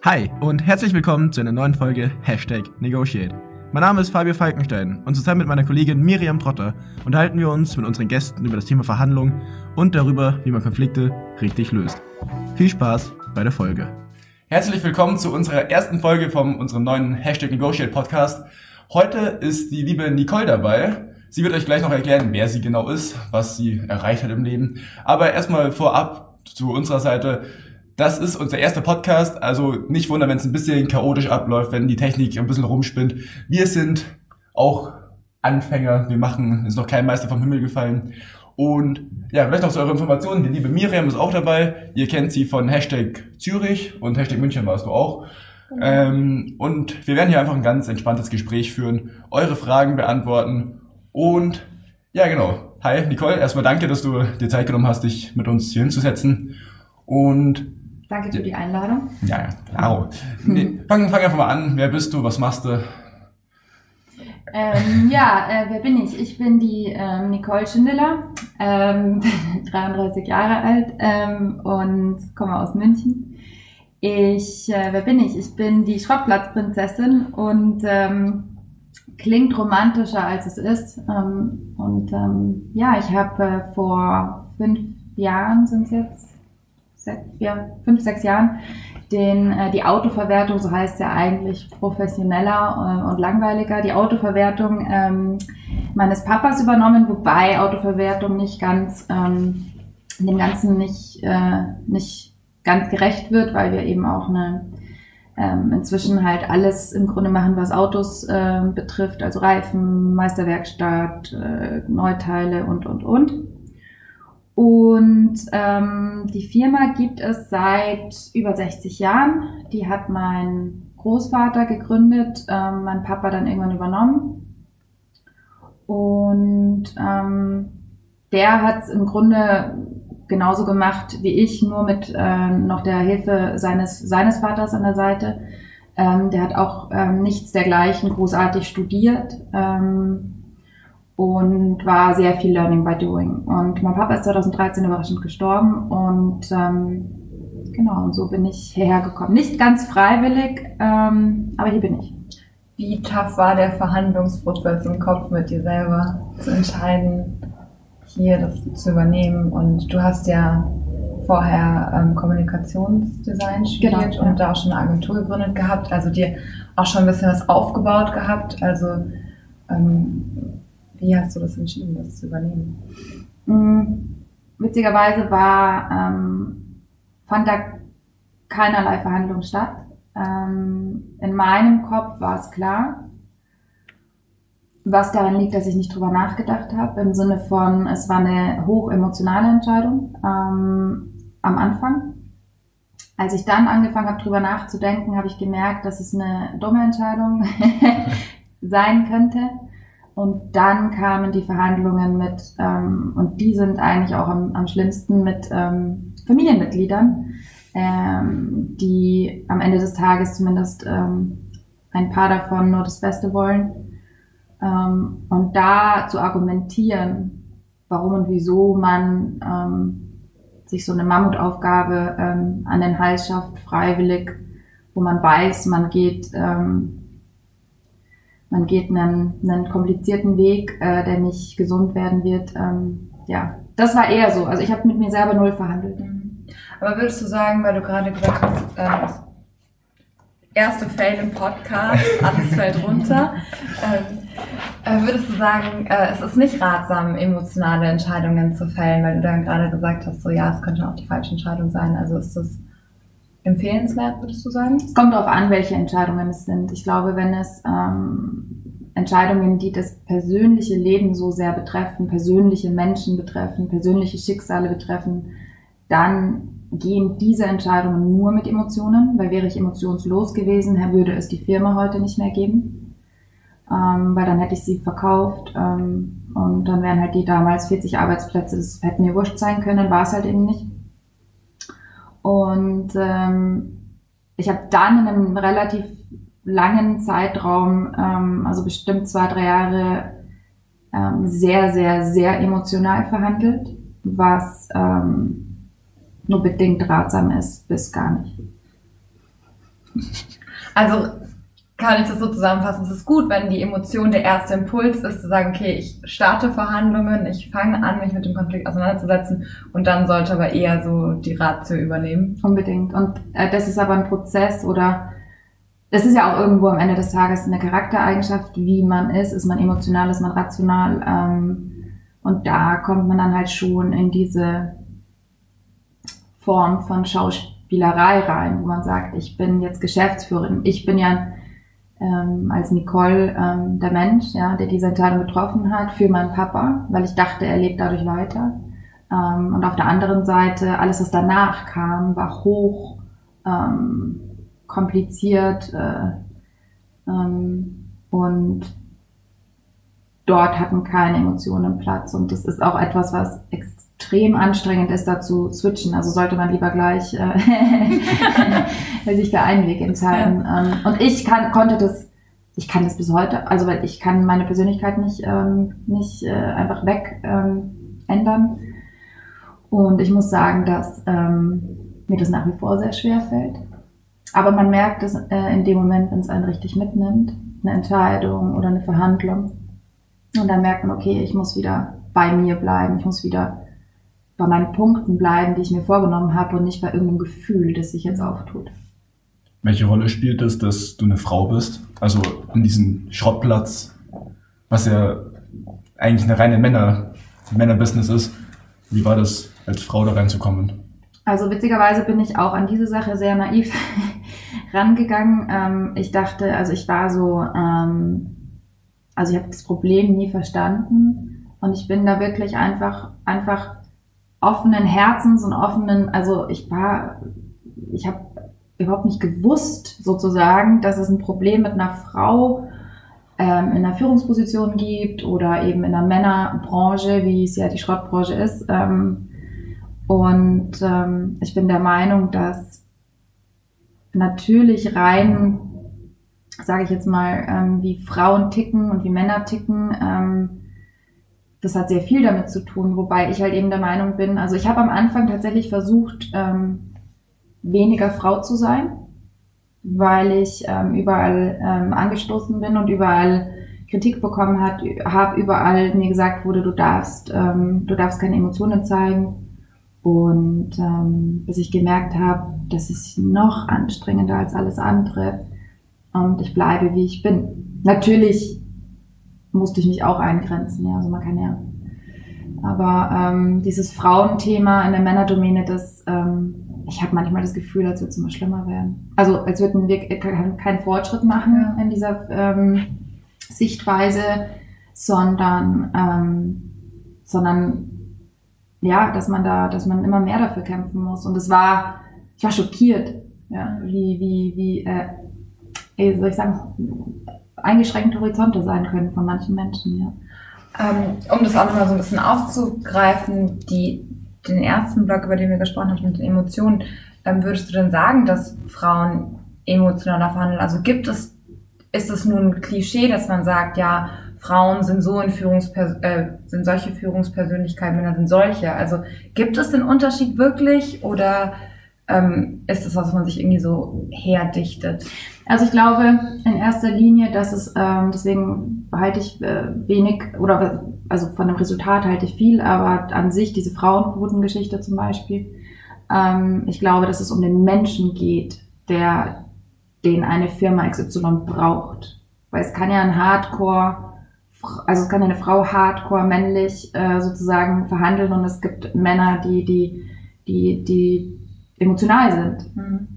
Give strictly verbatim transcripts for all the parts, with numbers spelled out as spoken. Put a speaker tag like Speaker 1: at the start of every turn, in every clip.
Speaker 1: Hi und herzlich willkommen zu einer neuen Folge Hashtag Negotiate. Mein Name ist Fabio Falkenstein und zusammen mit meiner Kollegin Miriam Trotter unterhalten wir uns mit unseren Gästen über das Thema Verhandlung und darüber, wie man Konflikte richtig löst. Viel Spaß bei der Folge. Herzlich willkommen zu unserer ersten Folge von unserem neuen Hashtag Negotiate Podcast. Heute ist die liebe Nicole dabei. Sie wird euch gleich noch erklären, wer sie genau ist, was sie erreicht hat im Leben. Aber erstmal vorab zu unserer Seite. Das ist unser erster Podcast, also nicht wundern, wenn es ein bisschen chaotisch abläuft, wenn die Technik ein bisschen rumspinnt. Wir sind auch Anfänger, wir machen, ist noch kein Meister vom Himmel gefallen. Und ja, vielleicht noch zu eurer Information, die liebe Miriam ist auch dabei. Ihr kennt sie von Hashtag Zürich und Hashtag München warst du auch. Mhm. Ähm, und wir werden hier einfach ein ganz entspanntes Gespräch führen, eure Fragen beantworten. Und ja, genau. Hi Nicole, erstmal danke, dass du dir Zeit genommen hast, dich mit uns hier hinzusetzen. Und
Speaker 2: danke für die Einladung.
Speaker 1: Ja, ja, klar. Nee, fang, fang einfach mal an. Wer bist du? Was machst du?
Speaker 2: Ähm, ja, äh, wer bin ich? Ich bin die ähm, Nicole Schindeler, ähm, dreiunddreißig Jahre alt ähm, und komme aus München. Ich, äh, wer bin ich? Ich bin die Schrottplatzprinzessin und ähm, klingt romantischer als es ist. Ähm, und ähm, ja, ich habe äh, vor fünf Jahren sind es jetzt. Ja, fünf, sechs Jahren, den, äh, die Autoverwertung, so heißt ja eigentlich professioneller äh, und langweiliger, die Autoverwertung ähm, meines Papas übernommen, wobei Autoverwertung nicht ganz, ähm, dem Ganzen nicht, äh, nicht ganz gerecht wird, weil wir eben auch eine, ähm, inzwischen halt alles im Grunde machen, was Autos äh, betrifft, also Reifen, Meisterwerkstatt, äh, Neuteile und, und, und. Und ähm, die Firma gibt es seit über sechzig Jahren. Die hat mein Großvater gegründet, ähm, mein Papa dann irgendwann übernommen. Und ähm, der hat es im Grunde genauso gemacht wie ich, nur mit äh, noch der Hilfe seines, seines Vaters an der Seite. Ähm, der hat auch ähm, nichts dergleichen großartig studiert. Ähm, und war sehr viel Learning by Doing. Und mein Papa ist zweitausenddreizehn überraschend gestorben und ähm, genau, und so bin ich hierher gekommen. Nicht ganz freiwillig, ähm, aber hier bin ich.
Speaker 3: Wie tough war der Verhandlungsprozess im Kopf mit dir selber, zu entscheiden, hier das zu übernehmen? Und du hast ja vorher ähm, Kommunikationsdesign studiert, genau, und ja. da auch schon eine Agentur gegründet gehabt, also dir auch schon ein bisschen was aufgebaut gehabt, also ähm, wie hast du das entschieden, das zu übernehmen?
Speaker 2: Mhm. Witzigerweise war, ähm, fand da keinerlei Verhandlung statt. Ähm, in meinem Kopf war es klar, was daran liegt, dass ich nicht drüber nachgedacht habe, im Sinne von, es war eine hochemotionale Entscheidung ähm, am Anfang. Als ich dann angefangen habe, drüber nachzudenken, habe ich gemerkt, dass es eine dumme Entscheidung sein könnte. Und dann kamen die Verhandlungen mit, ähm, und die sind eigentlich auch am, am schlimmsten, mit ähm, Familienmitgliedern, ähm, die am Ende des Tages zumindest ähm, ein paar davon nur das Beste wollen. Ähm, und da zu argumentieren, warum und wieso man ähm, sich so eine Mammutaufgabe ähm, an den Hals schafft, freiwillig, wo man weiß, man geht... Ähm, Man geht einen, einen komplizierten Weg, äh, der nicht gesund werden wird. Ähm, ja, das war eher so. Also ich habe mit mir selber null verhandelt.
Speaker 3: Aber würdest du sagen, weil du gerade gesagt hast, äh, erste Fail im Podcast, alles fällt runter, ähm, äh, würdest du sagen, äh, es ist nicht ratsam, emotionale Entscheidungen zu fällen, weil du dann gerade gesagt hast, so ja, es könnte auch die falsche Entscheidung sein. Also ist das empfehlenswert, würdest du sagen?
Speaker 2: Es kommt darauf an, welche Entscheidungen es sind. Ich glaube, wenn es ähm, Entscheidungen, die das persönliche Leben so sehr betreffen, persönliche Menschen betreffen, persönliche Schicksale betreffen, dann gehen diese Entscheidungen nur mit Emotionen, weil wäre ich emotionslos gewesen, würde es die Firma heute nicht mehr geben, ähm, weil dann hätte ich sie verkauft ähm, und dann wären halt die damals vierzig Arbeitsplätze, das hätte mir wurscht sein können, war es halt eben nicht. Und ähm, ich habe dann in einem relativ langen Zeitraum, ähm, also bestimmt zwei, drei Jahre, ähm, sehr, sehr, sehr emotional verhandelt, was ähm, nur bedingt ratsam ist, bis gar nicht.
Speaker 3: Also kann ich das so zusammenfassen, es ist gut, wenn die Emotion der erste Impuls ist, zu sagen, okay, ich starte Verhandlungen, ich fange an, mich mit dem Konflikt auseinanderzusetzen und dann sollte aber eher so die Ratio übernehmen.
Speaker 2: Unbedingt. Und äh, das ist aber ein Prozess oder das ist ja auch irgendwo am Ende des Tages eine Charaktereigenschaft, wie man ist. Ist man emotional, ist man rational? Ähm, und da kommt man dann halt schon in diese Form von Schauspielerei rein, wo man sagt, ich bin jetzt Geschäftsführerin, ich bin ja Ähm, als Nicole ähm, der Mensch, ja, der diese Entscheidung getroffen hat für meinen Papa, weil ich dachte, er lebt dadurch weiter. Ähm, und auf der anderen Seite, alles, was danach kam, war hoch ähm, kompliziert äh, ähm, und dort hatten keine Emotionen Platz. Und das ist auch etwas, was extrem anstrengend ist, da zu switchen. Also sollte man lieber gleich äh, sich für einen Weg entscheiden. Ja. Ähm, und ich kann, konnte das, ich kann das bis heute, also weil ich kann meine Persönlichkeit nicht, ähm, nicht äh, einfach weg ähm, ändern. Und ich muss sagen, dass ähm, mir das nach wie vor sehr schwer fällt. Aber man merkt es äh, in dem Moment, wenn es einen richtig mitnimmt, eine Entscheidung oder eine Verhandlung. Und dann merkt man, okay, ich muss wieder bei mir bleiben, ich muss wieder bei meinen Punkten bleiben, die ich mir vorgenommen habe und nicht bei irgendeinem Gefühl, das sich jetzt auftut.
Speaker 1: Welche Rolle spielt es, dass du eine Frau bist? Also in diesem Schrottplatz, was ja eigentlich eine reine Männer, Männerbusiness ist. Wie war das, als Frau da reinzukommen?
Speaker 2: Also witzigerweise bin ich auch an diese Sache sehr naiv rangegangen. Ähm, ich dachte, also ich war so... Ähm, Also ich habe das Problem nie verstanden und ich bin da wirklich einfach einfach offenen Herzens und offenen, also ich war, ich habe überhaupt nicht gewusst sozusagen, dass es ein Problem mit einer Frau ähm, in einer Führungsposition gibt oder eben in einer Männerbranche, wie es ja die Schrottbranche ist. Ähm, und ähm, ich bin der Meinung, dass natürlich rein sage ich jetzt mal, ähm, wie Frauen ticken und wie Männer ticken, ähm, das hat sehr viel damit zu tun, wobei ich halt eben der Meinung bin, also ich habe am Anfang tatsächlich versucht, ähm, weniger Frau zu sein, weil ich ähm, überall ähm, angestoßen bin und überall Kritik bekommen hat, habe überall mir gesagt wurde, du darfst, ähm, du darfst keine Emotionen zeigen und ähm, bis ich gemerkt habe, das ist noch anstrengender als alles andere. Und ich bleibe, wie ich bin. Natürlich musste ich mich auch eingrenzen, ja, also man kann ja. Aber ähm, dieses Frauenthema in der Männerdomäne, das, ähm, ich habe manchmal das Gefühl, als würde es immer schlimmer werden. Also als würden wir keinen Fortschritt machen ja. in dieser ähm, Sichtweise, sondern, ähm, sondern ja, dass man da, dass man immer mehr dafür kämpfen muss. Und es war, ich war schockiert, ja, wie, wie, wie äh, wie soll ich sagen, eingeschränkte Horizonte sein können von manchen Menschen, ja.
Speaker 3: Ähm, um das auch nochmal so ein bisschen aufzugreifen, die, den ersten Block, über den wir gesprochen haben, mit den Emotionen, ähm, würdest du denn sagen, dass Frauen emotionaler verhandeln? Also gibt es, ist es nun ein Klischee, dass man sagt, ja, Frauen sind so in Führungspers- äh, sind solche Führungspersönlichkeiten, Männer sind solche. Also gibt es den Unterschied wirklich oder ähm, ist das was, was man sich irgendwie so herdichtet?
Speaker 2: Also ich glaube in erster Linie, dass es, ähm, deswegen halte ich äh, wenig, oder also von dem Resultat halte ich viel, aber an sich diese Frauenquotengeschichte zum Beispiel, ähm, ich glaube, dass es um den Menschen geht, der, den eine Firma X Y braucht. Weil es kann ja ein Hardcore, also es kann ja eine Frau Hardcore männlich äh, sozusagen verhandeln und es gibt Männer, die, die, die, die emotional sind. Mhm.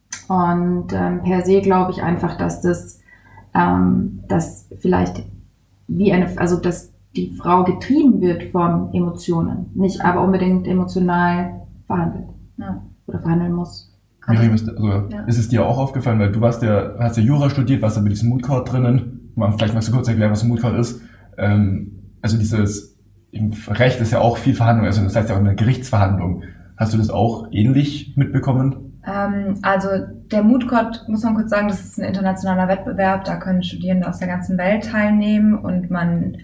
Speaker 2: Und ähm, per se glaube ich einfach, dass das, ähm, dass vielleicht wie eine, also dass die Frau getrieben wird von Emotionen, nicht aber unbedingt emotional verhandelt ja. oder verhandeln muss.
Speaker 1: Miriam, ist, also, ja. ist es dir auch aufgefallen, weil du warst ja, hast ja Jura studiert, warst ja mit diesem Mood Court drinnen. Vielleicht magst du kurz erklären, was ein Mood Court ist. Ähm, also dieses im Recht ist ja auch viel Verhandlung, also das heißt ja auch eine Gerichtsverhandlung. Hast du das auch ähnlich mitbekommen?
Speaker 3: Ähm, also der Mood Court, muss man kurz sagen, das ist ein internationaler Wettbewerb, da können Studierende aus der ganzen Welt teilnehmen und man,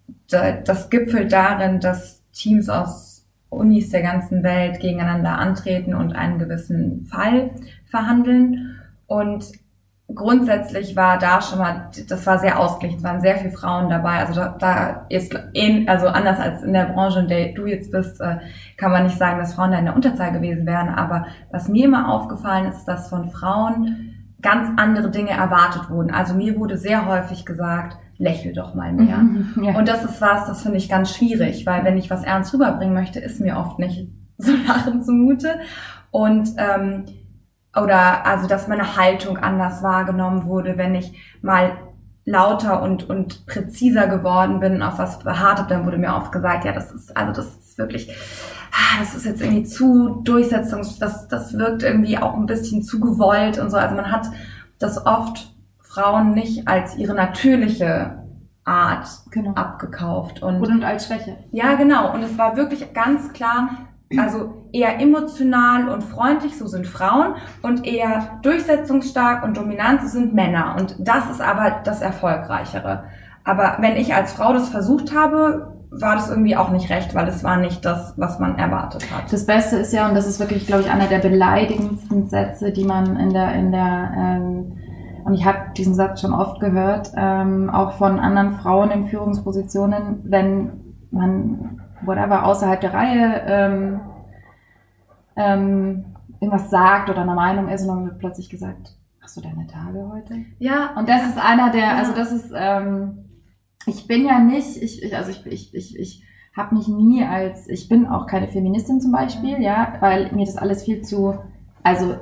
Speaker 3: das gipfelt darin, dass Teams aus Unis der ganzen Welt gegeneinander antreten und einen gewissen Fall verhandeln. Und grundsätzlich war da schon mal, das war sehr ausgeglichen, es waren sehr viele Frauen dabei, also da, da ist, also anders als in der Branche, in der du jetzt bist, kann man nicht sagen, dass Frauen da in der Unterzahl gewesen wären, aber was mir immer aufgefallen ist, dass von Frauen ganz andere Dinge erwartet wurden. Also mir wurde sehr häufig gesagt, lächel doch mal mehr.
Speaker 2: Mhm, ja.
Speaker 3: Und das ist was, das finde ich ganz schwierig, weil wenn ich was ernst rüberbringen möchte, ist mir oft nicht so lachen zumute. Und ähm, oder also, dass meine Haltung anders wahrgenommen wurde, wenn ich mal lauter und und präziser geworden bin, auf was beharrt habe, dann wurde mir oft gesagt, ja, das ist also das ist wirklich, das ist jetzt irgendwie zu durchsetzungs, das das wirkt irgendwie auch ein bisschen zu gewollt und so. Also man hat das oft Frauen nicht als ihre natürliche Art
Speaker 2: Genau.
Speaker 3: abgekauft und
Speaker 2: Und als Schwäche.
Speaker 3: ja, genau. Und es war wirklich ganz klar, also eher emotional und freundlich, so sind Frauen, und eher durchsetzungsstark und dominant, so sind Männer. Und das ist aber das Erfolgreichere. Aber wenn ich als Frau das versucht habe, war das irgendwie auch nicht recht, weil es war nicht das, was man erwartet hat.
Speaker 2: Das Beste ist ja, und das ist wirklich, glaube ich, einer der beleidigendsten Sätze, die man in der, in der, ähm, und ich habe diesen Satz schon oft gehört, ähm, auch von anderen Frauen in Führungspositionen, wenn man whatever außerhalb der Reihe ähm, ähm, irgendwas sagt oder eine Meinung ist, und dann wird plötzlich gesagt, hast du deine Tage heute?
Speaker 3: Ja.
Speaker 2: Und das ist einer der,
Speaker 3: Ja.
Speaker 2: also das ist, ähm, ich bin ja nicht, ich, ich also ich, ich, ich, ich habe mich nie als, ich bin auch keine Feministin zum Beispiel, ja, weil mir das alles viel zu, also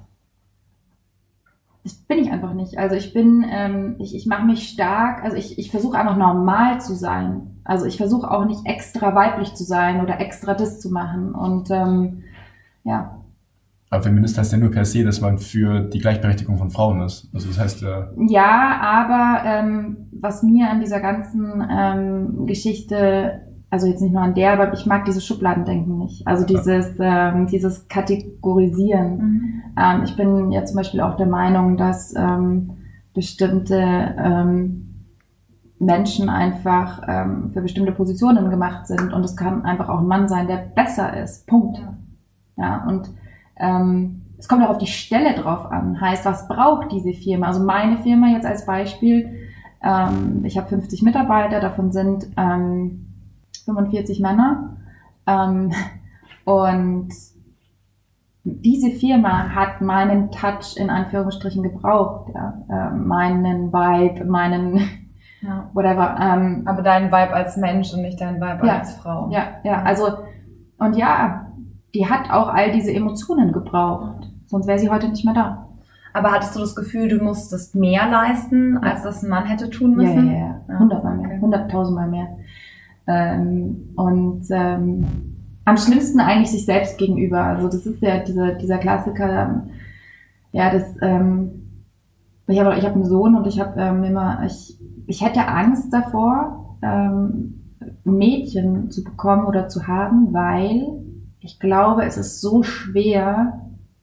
Speaker 2: das bin ich einfach nicht. Also ich bin, ähm, ich, ich mache mich stark, also ich, ich versuche einfach normal zu sein. Also ich versuche auch nicht extra weiblich zu sein oder extra das zu machen. Und ähm, ja.
Speaker 1: Aber Feminist heißt ja nur per se, dass man für die Gleichberechtigung von Frauen ist. Also das heißt ja...
Speaker 2: Ja, aber ähm, was mir an dieser ganzen ähm, Geschichte, also jetzt nicht nur an der, aber ich mag dieses Schubladendenken nicht. Also dieses, ähm, dieses Kategorisieren.
Speaker 3: Mhm.
Speaker 2: Ähm, ich bin ja zum Beispiel auch der Meinung, dass ähm, bestimmte ähm, Menschen einfach ähm, für bestimmte Positionen gemacht sind, und es kann einfach auch ein Mann sein, der besser ist. Punkt.
Speaker 3: Ja.
Speaker 2: Ja, und ähm, es kommt auch auf die Stelle drauf an. Heißt, was braucht diese Firma? Also meine Firma jetzt als Beispiel, ähm, ich habe fünfzig Mitarbeiter, davon sind ähm, fünfundvierzig Männer, ähm, und diese Firma hat meinen Touch in Anführungsstrichen gebraucht, ja, äh, meinen Vibe, meinen
Speaker 3: Ja.
Speaker 2: whatever. Ähm,
Speaker 3: Aber dein Vibe als Mensch und nicht dein Vibe
Speaker 2: Ja.
Speaker 3: als Frau.
Speaker 2: ja, ja, also und ja, die hat auch all diese Emotionen gebraucht, sonst wäre sie heute nicht mehr da.
Speaker 3: Aber hattest du das Gefühl, du musstest mehr leisten, als das ein Mann hätte tun müssen?
Speaker 2: Ja, ja, ja, hundertmal mehr,
Speaker 3: Okay.
Speaker 2: hunderttausendmal mehr. Ähm, und ähm, am schlimmsten eigentlich sich selbst gegenüber. Also das ist ja dieser, dieser Klassiker, ähm, ja, das, ähm, ich habe ich hab einen Sohn, und ich habe ähm, immer, ich, ich hätte Angst davor, ähm, ein Mädchen zu bekommen oder zu haben, weil ich glaube, es ist so schwer,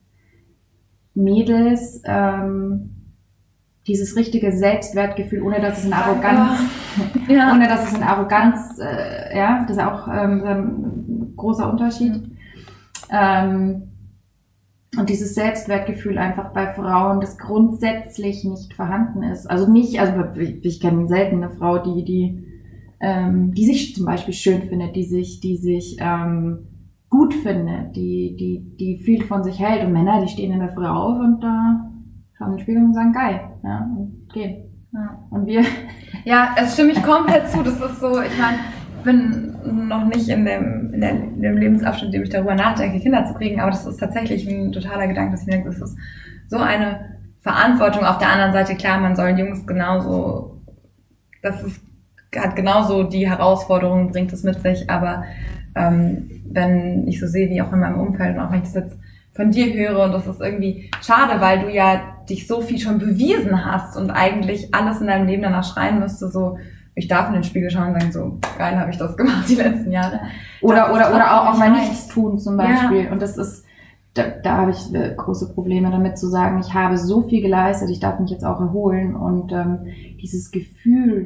Speaker 2: Mädels ähm, dieses richtige Selbstwertgefühl, ohne dass es in Arroganz,
Speaker 3: Ja.
Speaker 2: ohne dass es in Arroganz, äh, ja, das ist auch ähm, ein großer Unterschied. Ähm, und dieses Selbstwertgefühl einfach bei Frauen, das grundsätzlich nicht vorhanden ist. Also nicht, also ich, ich kenne selten eine Frau, die, die, ähm, die sich zum Beispiel schön findet, die sich, die sich ähm, gut findet, die, die, die viel von sich hält. Und Männer, die stehen in der Früh auf und da schauen in den Spiegel und sagen, geil, ja, und gehen.
Speaker 3: Ja.
Speaker 2: Und wir,
Speaker 3: Ja, es stimme ich komplett zu. Das ist so, ich meine, ich bin noch nicht in dem, in, der, in dem Lebensabschnitt, in dem ich darüber nachdenke, Kinder zu kriegen, aber das ist tatsächlich ein totaler Gedanke, dass ich mir denke, das ist so eine Verantwortung. Auf der anderen Seite, klar, man soll Jungs genauso, das ist, hat genauso die Herausforderungen, bringt es mit sich, aber ähm, wenn ich so sehe, wie auch in meinem Umfeld, und auch wenn ich das jetzt von dir höre, und das ist irgendwie schade, weil du ja dich so viel schon bewiesen hast und eigentlich alles in deinem Leben danach schreien müsste, so, ich darf in den Spiegel schauen und sagen, so geil habe ich das gemacht die letzten Jahre.
Speaker 2: oder,
Speaker 3: Das
Speaker 2: oder,
Speaker 3: ist
Speaker 2: oder auch, auch mal
Speaker 3: trotzdem
Speaker 2: nichts tun zum Beispiel. Und das ist, da, da habe ich äh, große Probleme damit zu sagen, ich habe so viel geleistet, ich darf mich jetzt auch erholen. Und ähm, dieses Gefühl,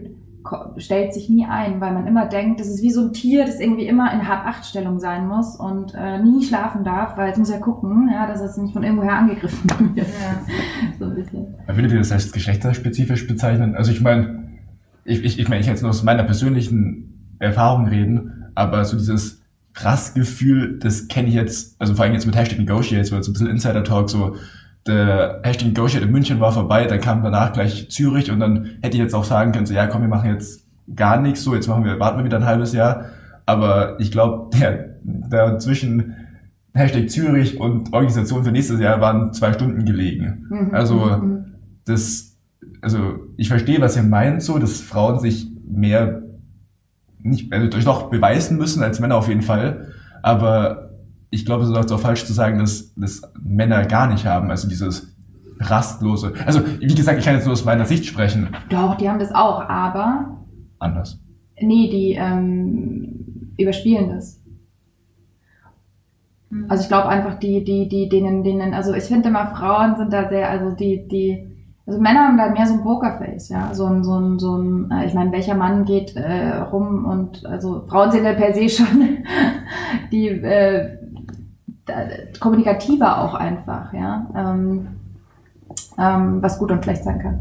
Speaker 2: ko- stellt sich nie ein, weil man immer denkt, das ist wie so ein Tier, das irgendwie immer in Hab-Acht-Stellung sein muss und äh, nie schlafen darf, weil es muss ja gucken, ja, dass es nicht von irgendwoher angegriffen wird.
Speaker 3: Ja.
Speaker 2: So ein bisschen.
Speaker 1: Würdet ihr das als geschlechterspezifisch bezeichnen? Also ich meine, ich, ich, ich meine, ich kann jetzt nur aus meiner persönlichen Erfahrung reden, aber so dieses Rassgefühl, das kenne ich jetzt, also vor allem jetzt mit Hashtag Negotiate, so jetzt ein bisschen Insider-Talk, so der Hashtag Negotiate in München war vorbei, dann kam danach gleich Zürich und dann hätte ich jetzt auch sagen können, so ja komm, wir machen jetzt gar nichts, so jetzt machen wir, warten wir wieder ein halbes Jahr, aber ich glaube, der, der zwischen Hashtag Zürich und Organisation für nächstes Jahr waren zwei Stunden gelegen.
Speaker 2: Mhm.
Speaker 1: Also
Speaker 2: Mhm.
Speaker 1: das, also ich verstehe, was ihr meint, so, dass Frauen sich mehr nicht, also doch beweisen müssen als Männer auf jeden Fall, aber ich glaube, es ist auch falsch zu sagen, dass das Männer gar nicht haben, also dieses rastlose. Also wie gesagt, ich kann jetzt nur aus meiner Sicht sprechen.
Speaker 2: Doch, die haben das auch, aber
Speaker 1: Anders.
Speaker 2: nee, die ähm, überspielen das. Also ich glaube einfach, die, die, die, denen, denen, also ich finde immer, Frauen sind da sehr, also die, die, also Männer haben da mehr so ein Pokerface, ja, so ein, so ein, so ein, äh, ich meine, welcher Mann geht äh, rum und, also Frauen sind ja per se schon die äh, da, kommunikativer auch einfach, ja, ähm, ähm, was gut und schlecht sein kann.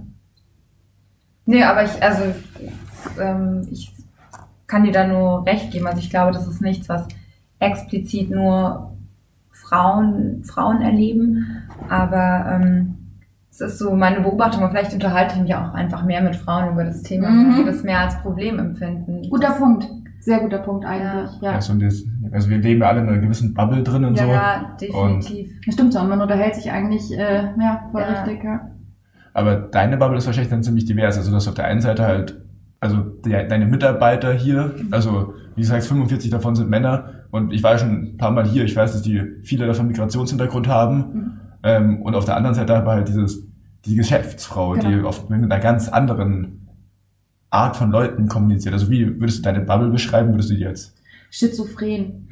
Speaker 3: Nee, aber ich, also, ähm, ich kann dir da nur recht geben. Also ich glaube, das ist nichts, was explizit nur Frauen, Frauen erleben, aber ähm, es ist so meine Beobachtung, und vielleicht unterhalte ich mich auch einfach mehr mit Frauen über das Thema,
Speaker 2: Mhm.
Speaker 3: weil die das mehr als Problem empfinden.
Speaker 2: Guter
Speaker 3: das,
Speaker 2: Punkt, sehr guter Punkt eigentlich, ja.
Speaker 1: Also, das, also wir leben ja alle in einer gewissen Bubble drin und
Speaker 3: ja,
Speaker 1: so.
Speaker 3: ja, definitiv.
Speaker 2: Das stimmt so, und man unterhält sich eigentlich, äh, ja, voll
Speaker 3: Ja.
Speaker 2: richtig, ja.
Speaker 1: Aber deine Bubble ist wahrscheinlich dann ziemlich divers. Also, dass auf der einen Seite halt, also die, deine Mitarbeiter hier, also wie gesagt, fünfundvierzig davon sind Männer und ich war schon ein paar Mal hier, ich weiß, dass die viele davon Migrationshintergrund haben.
Speaker 2: Mhm.
Speaker 1: Ähm, und auf der anderen Seite aber halt dieses, die Geschäftsfrau, die
Speaker 2: Genau.
Speaker 1: oft mit einer ganz anderen Art von Leuten kommuniziert. Also wie würdest du deine Bubble beschreiben? Würdest du die jetzt?
Speaker 2: Schizophren.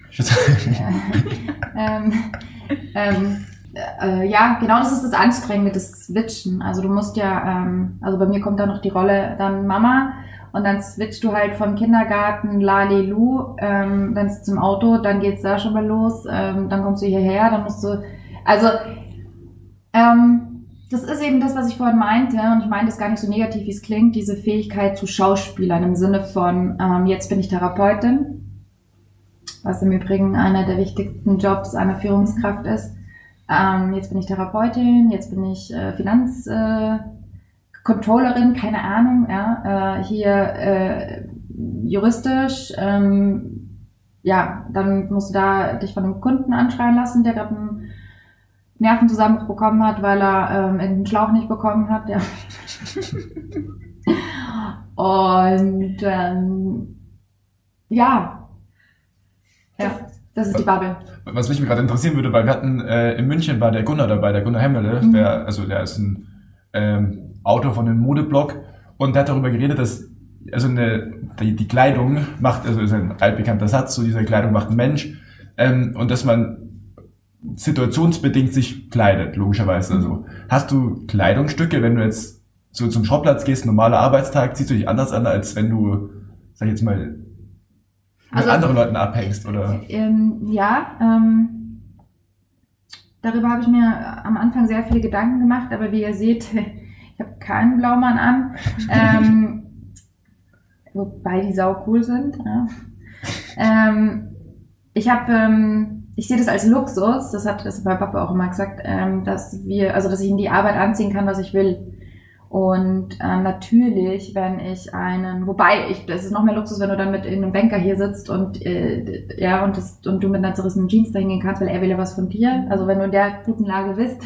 Speaker 2: ähm, ähm, äh, ja, genau, das ist das Anstrengende, das Switchen. Also du musst ja, ähm, also bei mir kommt da noch die Rolle dann Mama und dann switchst du halt vom Kindergarten, Lalelu, ähm, dann zum Auto, dann geht's da schon mal los, ähm, dann kommst du hierher, dann musst du, also ähm, das ist eben das, was ich vorhin meinte, und ich meine das gar nicht so negativ, wie es klingt, diese Fähigkeit zu Schauspielern im Sinne von, ähm, jetzt bin ich Therapeutin, was im Übrigen einer der wichtigsten Jobs einer Führungskraft ist. Ähm, jetzt bin ich Therapeutin, jetzt bin ich äh, Finanzcontrollerin, äh, Controllerin, keine Ahnung, ja, äh, hier äh, juristisch, ähm, ja, dann musst du da dich von einem Kunden anschreien lassen, der gerade einen Nervenzusammenbruch bekommen hat, weil er ähm, den Schlauch nicht bekommen hat, ja. Und ähm, ja, ja, das ist die Bubble.
Speaker 1: Was mich gerade interessieren würde, weil wir hatten äh, in München war der Gunnar dabei, der Gunnar Hemmerle,
Speaker 2: Mhm.
Speaker 1: der, also der ist ein ähm, Autor von einem Modeblog und der hat darüber geredet, dass also eine, die, die Kleidung macht, also ist ein altbekannter Satz, so diese Kleidung macht einen Mensch, ähm, und dass man situationsbedingt sich kleidet, logischerweise. Also hast du Kleidungsstücke, wenn du jetzt so zum Schrottplatz gehst, normaler Arbeitstag, ziehst du dich anders an, als wenn du, sag ich jetzt mal, mit
Speaker 2: Also-
Speaker 1: anderen Leuten abhängst, oder?
Speaker 2: Ähm, ja, ähm, darüber habe ich mir am Anfang sehr viele Gedanken gemacht, aber wie ihr seht, ich habe keinen Blaumann an, ähm, wobei die sau cool sind. Ja. Ähm, ich habe, ähm, ich sehe das als Luxus, das hat, das hat mein Papa auch immer gesagt, ähm, dass wir, also dass ich in die Arbeit anziehen kann, was ich will. Und ähm, natürlich, wenn ich einen, wobei, ich, das ist noch mehr Luxus, wenn du dann mit einem Banker hier sitzt und äh, ja und das und du mit einer zerrissenen Jeans da hingehen kannst, weil er will ja was von dir. Also wenn du in der guten Lage bist.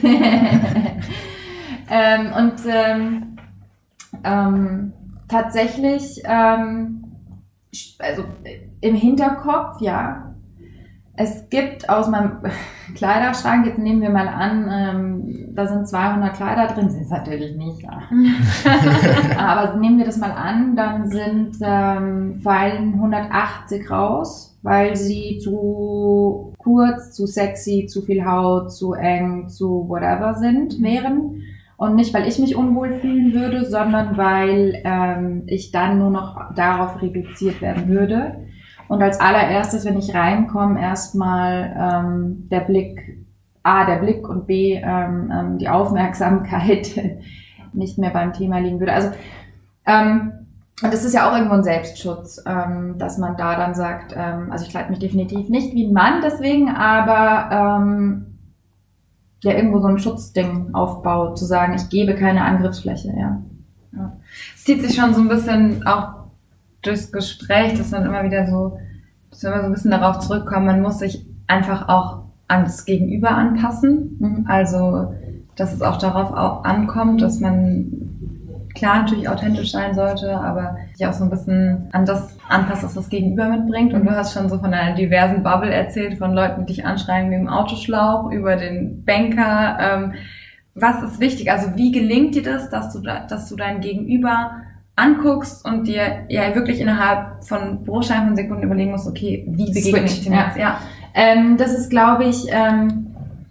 Speaker 2: ähm, und ähm, ähm, tatsächlich, ähm, also im Hinterkopf, ja. Es gibt aus meinem Kleiderschrank, jetzt nehmen wir mal an, ähm, da sind zweihundert Kleider drin, sind es natürlich nicht, ja. Aber nehmen wir das mal an, dann sind ähm, fallen hundertachtzig raus, weil sie zu kurz, zu sexy, zu viel Haut, zu eng, zu whatever sind, wären. Und nicht, weil ich mich unwohl fühlen würde, sondern weil ähm, ich dann nur noch darauf reduziert werden würde. Und als allererstes, wenn ich reinkomme, erstmal ähm, der Blick, A, der Blick und B, ähm, ähm, die Aufmerksamkeit nicht mehr beim Thema liegen würde. Also, ähm, und das ist ja auch irgendwo ein Selbstschutz, ähm, dass man da dann sagt, ähm, also ich kleide mich definitiv nicht wie ein Mann deswegen, aber ähm, ja irgendwo so ein Schutzding aufbaut, zu sagen, ich gebe keine Angriffsfläche, ja.
Speaker 3: Ja. Es zieht sich schon so ein bisschen auch durchs Gespräch, dass man immer wieder so, dass wir immer so ein bisschen darauf zurückkommen, man muss sich einfach auch an das Gegenüber anpassen.
Speaker 2: Mhm.
Speaker 3: Also, dass es auch darauf auch ankommt, dass man klar natürlich authentisch sein sollte, aber sich auch so ein bisschen an das anpasst, was das Gegenüber mitbringt. Und du hast schon so von einer diversen Bubble erzählt, von Leuten, die dich anschreien wie im Autoschlauch, über den Banker. Ähm, was ist wichtig? Also wie gelingt dir das, dass du, da, dass du dein Gegenüber anguckst und dir ja wirklich innerhalb von Bruchteilen von Sekunden überlegen musst, okay, wie begegne ich dem jetzt? Ja.
Speaker 2: Ähm, das ist, glaube ich, ähm,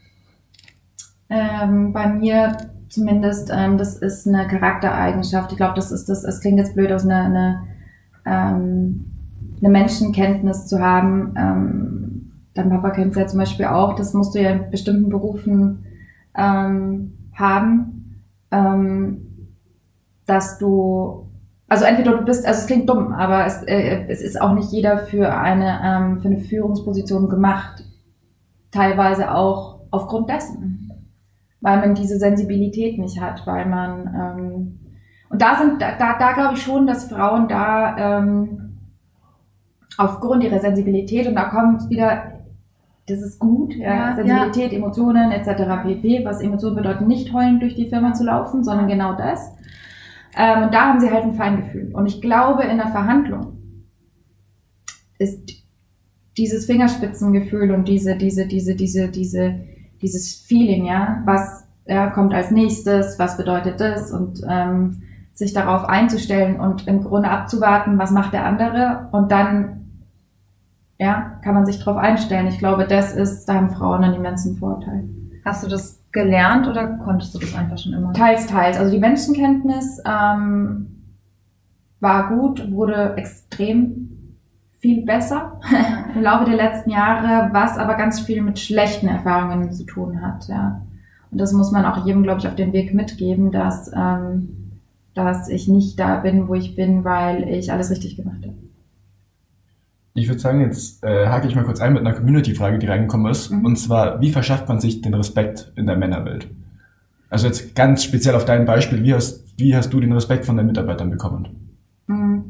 Speaker 2: ähm, bei mir zumindest, ähm, das ist eine Charaktereigenschaft. Ich glaube, das ist das, es klingt jetzt blöd aus, eine, eine, ähm, eine Menschenkenntnis zu haben. Ähm, dein Papa kennt es ja zum Beispiel auch, das musst du ja in bestimmten Berufen ähm, haben, ähm, dass du, also entweder du bist, also es klingt dumm, aber es, äh, es ist auch nicht jeder für eine, ähm, für eine Führungsposition gemacht. Teilweise auch aufgrund dessen. Weil man diese Sensibilität nicht hat, weil man, ähm, und da sind, da, da, da glaube ich schon, dass Frauen da, ähm, aufgrund ihrer Sensibilität, und da kommt wieder, das ist gut, ja,
Speaker 3: Ja,
Speaker 2: Sensibilität, ja. Emotionen, et cetera pp. Was Emotionen bedeuten, nicht heulend durch die Firma zu laufen, sondern genau das. Ähm, und da haben sie halt ein Feingefühl. Und ich glaube, in der Verhandlung ist dieses Fingerspitzengefühl und diese, diese, diese, diese, diese, dieses Feeling, ja, was ja, kommt als nächstes, was bedeutet das, und ähm, sich darauf einzustellen und im Grunde abzuwarten, was macht der andere, und dann ja, kann man sich darauf einstellen. Ich glaube, das ist, da haben Frauen einen immensen Vorteil.
Speaker 3: Hast du das gelernt oder konntest du das einfach schon immer?
Speaker 2: Teils, teils. Also die Menschenkenntnis ähm, war gut, wurde extrem viel besser im Laufe der letzten Jahre, was aber ganz viel mit schlechten Erfahrungen zu tun hat. Ja. Und das muss man auch jedem, glaube ich, auf den Weg mitgeben, dass, ähm, dass ich nicht da bin, wo ich bin, weil ich alles richtig gemacht habe.
Speaker 1: Ich würde sagen, jetzt äh, hake ich mal kurz ein mit einer Community-Frage, die reingekommen ist. Mhm. Und zwar, wie verschafft man sich den Respekt in der Männerwelt? Also jetzt ganz speziell auf dein Beispiel, wie hast, wie hast du den Respekt von deinen Mitarbeitern bekommen?
Speaker 2: Mhm.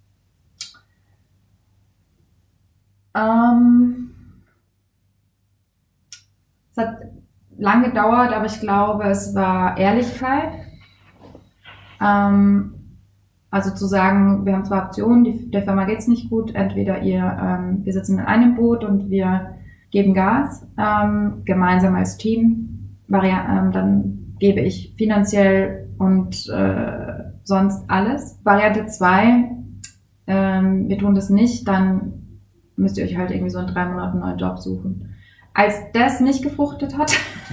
Speaker 2: Ähm, es hat lange gedauert, aber ich glaube, es war Ehrlichkeit. Ähm, also zu sagen, wir haben zwei Optionen, die, der Firma geht's nicht gut, entweder ihr, ähm, wir sitzen in einem Boot und wir geben Gas, ähm, gemeinsam als Team, Vari- ähm, dann gebe ich finanziell und äh, sonst alles. Variante zwei, ähm, wir tun das nicht, dann müsst ihr euch halt irgendwie so in drei Monaten einen neuen Job suchen. Als das nicht gefruchtet hat,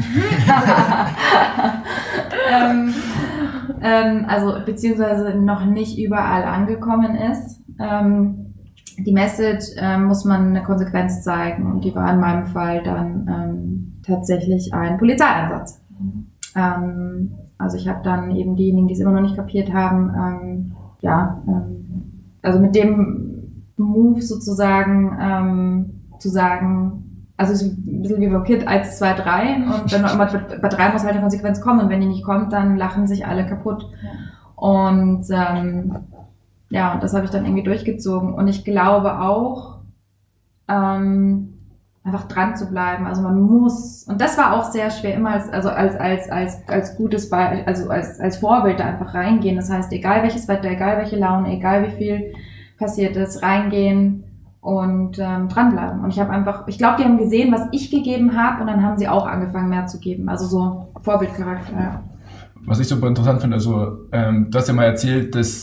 Speaker 2: ähm, ähm, also beziehungsweise noch nicht überall angekommen ist, ähm, die Message ähm, muss man eine Konsequenz zeigen, und die war in meinem Fall dann ähm, tatsächlich ein Polizeieinsatz. Ähm, also ich habe dann eben diejenigen, die es immer noch nicht kapiert haben, ähm, ja, ähm, also mit dem Move sozusagen ähm, zu sagen, also es ist ein bisschen wie blockiert, eins, zwei, drei, und wenn man bei drei muss halt eine Konsequenz kommen, und wenn die nicht kommt, dann lachen sich alle kaputt. Ja. Und ähm, ja, und das habe ich dann irgendwie durchgezogen, und ich glaube auch, ähm, einfach dran zu bleiben, also man muss, und das war auch sehr schwer, immer als, also als, als, als, als gutes, Be- also als, als Vorbild da einfach reingehen, das heißt, egal welches Wetter, egal welche Laune, egal wie viel passiert ist, reingehen und ähm, dranbleiben. Und ich habe einfach, ich glaube, die haben gesehen, was ich gegeben habe, und dann haben sie auch angefangen, mehr zu geben. Also so Vorbildcharakter, ja.
Speaker 1: Was ich super interessant finde, also ähm, du hast ja mal erzählt, dass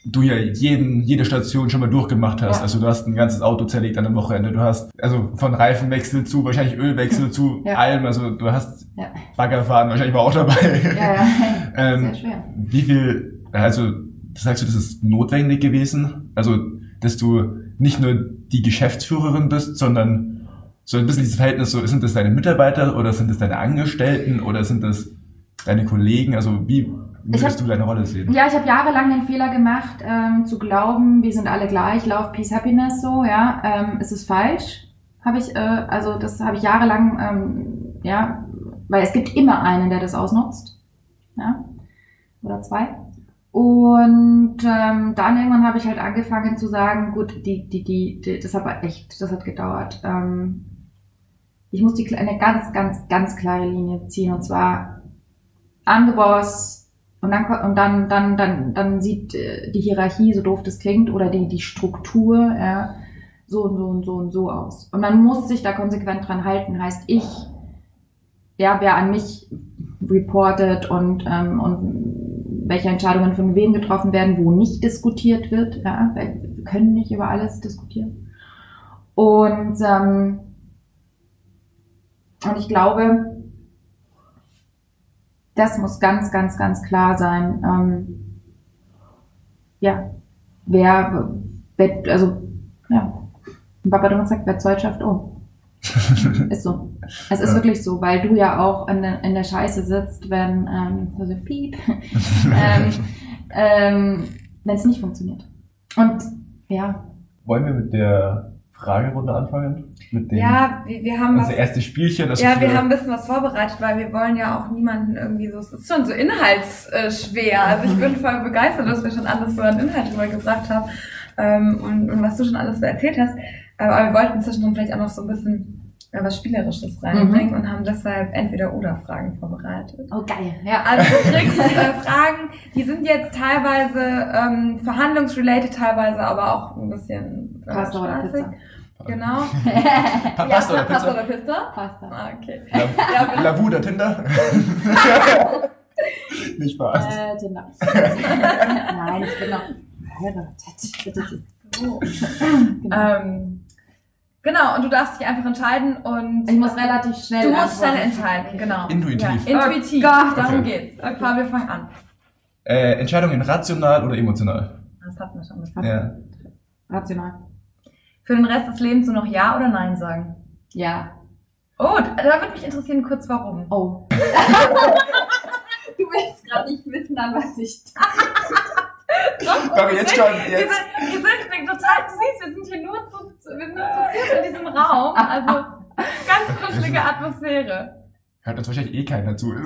Speaker 1: du ja jeden, jede Station schon mal durchgemacht hast.
Speaker 2: Ja.
Speaker 1: Also du hast ein ganzes Auto zerlegt an einem Wochenende. Du hast also von Reifenwechsel zu wahrscheinlich Ölwechsel zu
Speaker 2: Ja.
Speaker 1: allem. Also du hast
Speaker 2: Ja.
Speaker 1: Baggerfahren wahrscheinlich war auch dabei.
Speaker 2: Ja, ja.
Speaker 1: ähm,
Speaker 2: Sehr schwer.
Speaker 1: Wie viel, also sagst du, das ist notwendig gewesen? Also, dass du nicht nur die Geschäftsführerin bist, sondern so ein bisschen dieses Verhältnis, so sind das deine Mitarbeiter oder sind das deine Angestellten oder sind das deine Kollegen? Also wie würdest du deine Rolle sehen?
Speaker 2: Ja, ich habe jahrelang den Fehler gemacht, ähm, zu glauben, wir sind alle gleich, Love, Peace, Happiness, so, ja. Ähm, es ist falsch, habe ich, äh, also das habe ich jahrelang, ähm, ja, weil es gibt immer einen, der das ausnutzt, ja, oder zwei. Und ähm, dann irgendwann habe ich halt angefangen zu sagen, gut, die, die, die, die das hat echt, das hat gedauert. Ähm, ich muss die eine ganz, ganz, ganz klare Linie ziehen, und zwar I'm the boss. Und dann, und dann, dann, dann, dann sieht die Hierarchie, so doof das klingt, oder die, die Struktur, ja, so und so und so und so aus. Und man muss sich da konsequent dran halten. Heißt, ich, ja, wer an mich reportet und, ähm, und welche Entscheidungen von wem getroffen werden, wo nicht diskutiert wird, ja, weil wir können nicht über alles diskutieren. Und, ähm, und ich glaube, das muss ganz, ganz, ganz klar sein. Ähm, ja, wer, wer, also, ja, Papa hat immer gesagt, wer Zeug schafft, oh. Ist so. Es ist
Speaker 1: Ja.
Speaker 2: wirklich so, weil du ja auch in der, in der Scheiße sitzt, wenn, ähm, also piep, ähm, ähm, wenn es nicht funktioniert. Und, ja.
Speaker 1: Wollen wir mit der Fragerunde anfangen? Mit dem,
Speaker 3: Ja, wir, wir haben
Speaker 1: unser
Speaker 3: was,
Speaker 1: erstes Spielchen. Das
Speaker 3: ja,
Speaker 1: für-
Speaker 3: wir haben ein bisschen was vorbereitet, weil wir wollen ja auch niemanden irgendwie so, es ist schon so inhaltsschwer. Also ich bin voll begeistert, dass wir schon alles so an Inhalt rübergebracht haben, ähm, und, und was du schon alles so erzählt hast. Aber wir wollten zwischendrin vielleicht auch noch so ein bisschen äh, was Spielerisches reinbringen,
Speaker 2: Mhm.
Speaker 3: und haben deshalb Entweder-Oder-Fragen vorbereitet.
Speaker 2: Oh, geil, ja.
Speaker 3: Also du kriegst äh, Fragen, die sind jetzt teilweise ähm, verhandlungsrelated, teilweise aber auch ein bisschen äh,
Speaker 2: Pasta oder
Speaker 3: spaßig.
Speaker 2: Pizza?
Speaker 3: Genau.
Speaker 1: Pa- Pasta oder
Speaker 3: Pasta
Speaker 1: Pizza?
Speaker 3: oder Pizza?
Speaker 2: Pasta.
Speaker 3: Ah, okay.
Speaker 1: La- Lavu oder Tinder? Nicht Spaß.
Speaker 2: Äh, Tinder. Nein, ich bin noch verheiratet.
Speaker 3: So.
Speaker 2: Genau.
Speaker 3: Ähm, genau, und du darfst dich einfach entscheiden und
Speaker 2: Ich muss relativ schnell
Speaker 3: du musst schnell
Speaker 2: antworten.
Speaker 3: entscheiden, genau.
Speaker 1: Intuitiv.
Speaker 3: Ja, intuitiv,
Speaker 2: Oh Gott.
Speaker 3: darum
Speaker 1: Okay.
Speaker 3: geht's. Okay. Fabio, fang an.
Speaker 1: Äh, Entscheidungen rational oder emotional?
Speaker 3: Das hatten wir schon mit.
Speaker 1: Ja.
Speaker 2: Rational.
Speaker 3: Für den Rest des Lebens nur noch Ja oder Nein sagen?
Speaker 2: Ja.
Speaker 3: Oh, da da würde mich interessieren, kurz warum.
Speaker 2: Oh. Du willst gerade nicht wissen, an was ich
Speaker 1: Aber jetzt schon,
Speaker 3: Wir
Speaker 1: jetzt.
Speaker 3: sind, wir sind total, du siehst, wir sind hier nur zu, zu- wir sind nur zu viert in diesem Raum. Also, ganz kuschelige Atmosphäre.
Speaker 1: Hört uns wahrscheinlich eh keiner zu.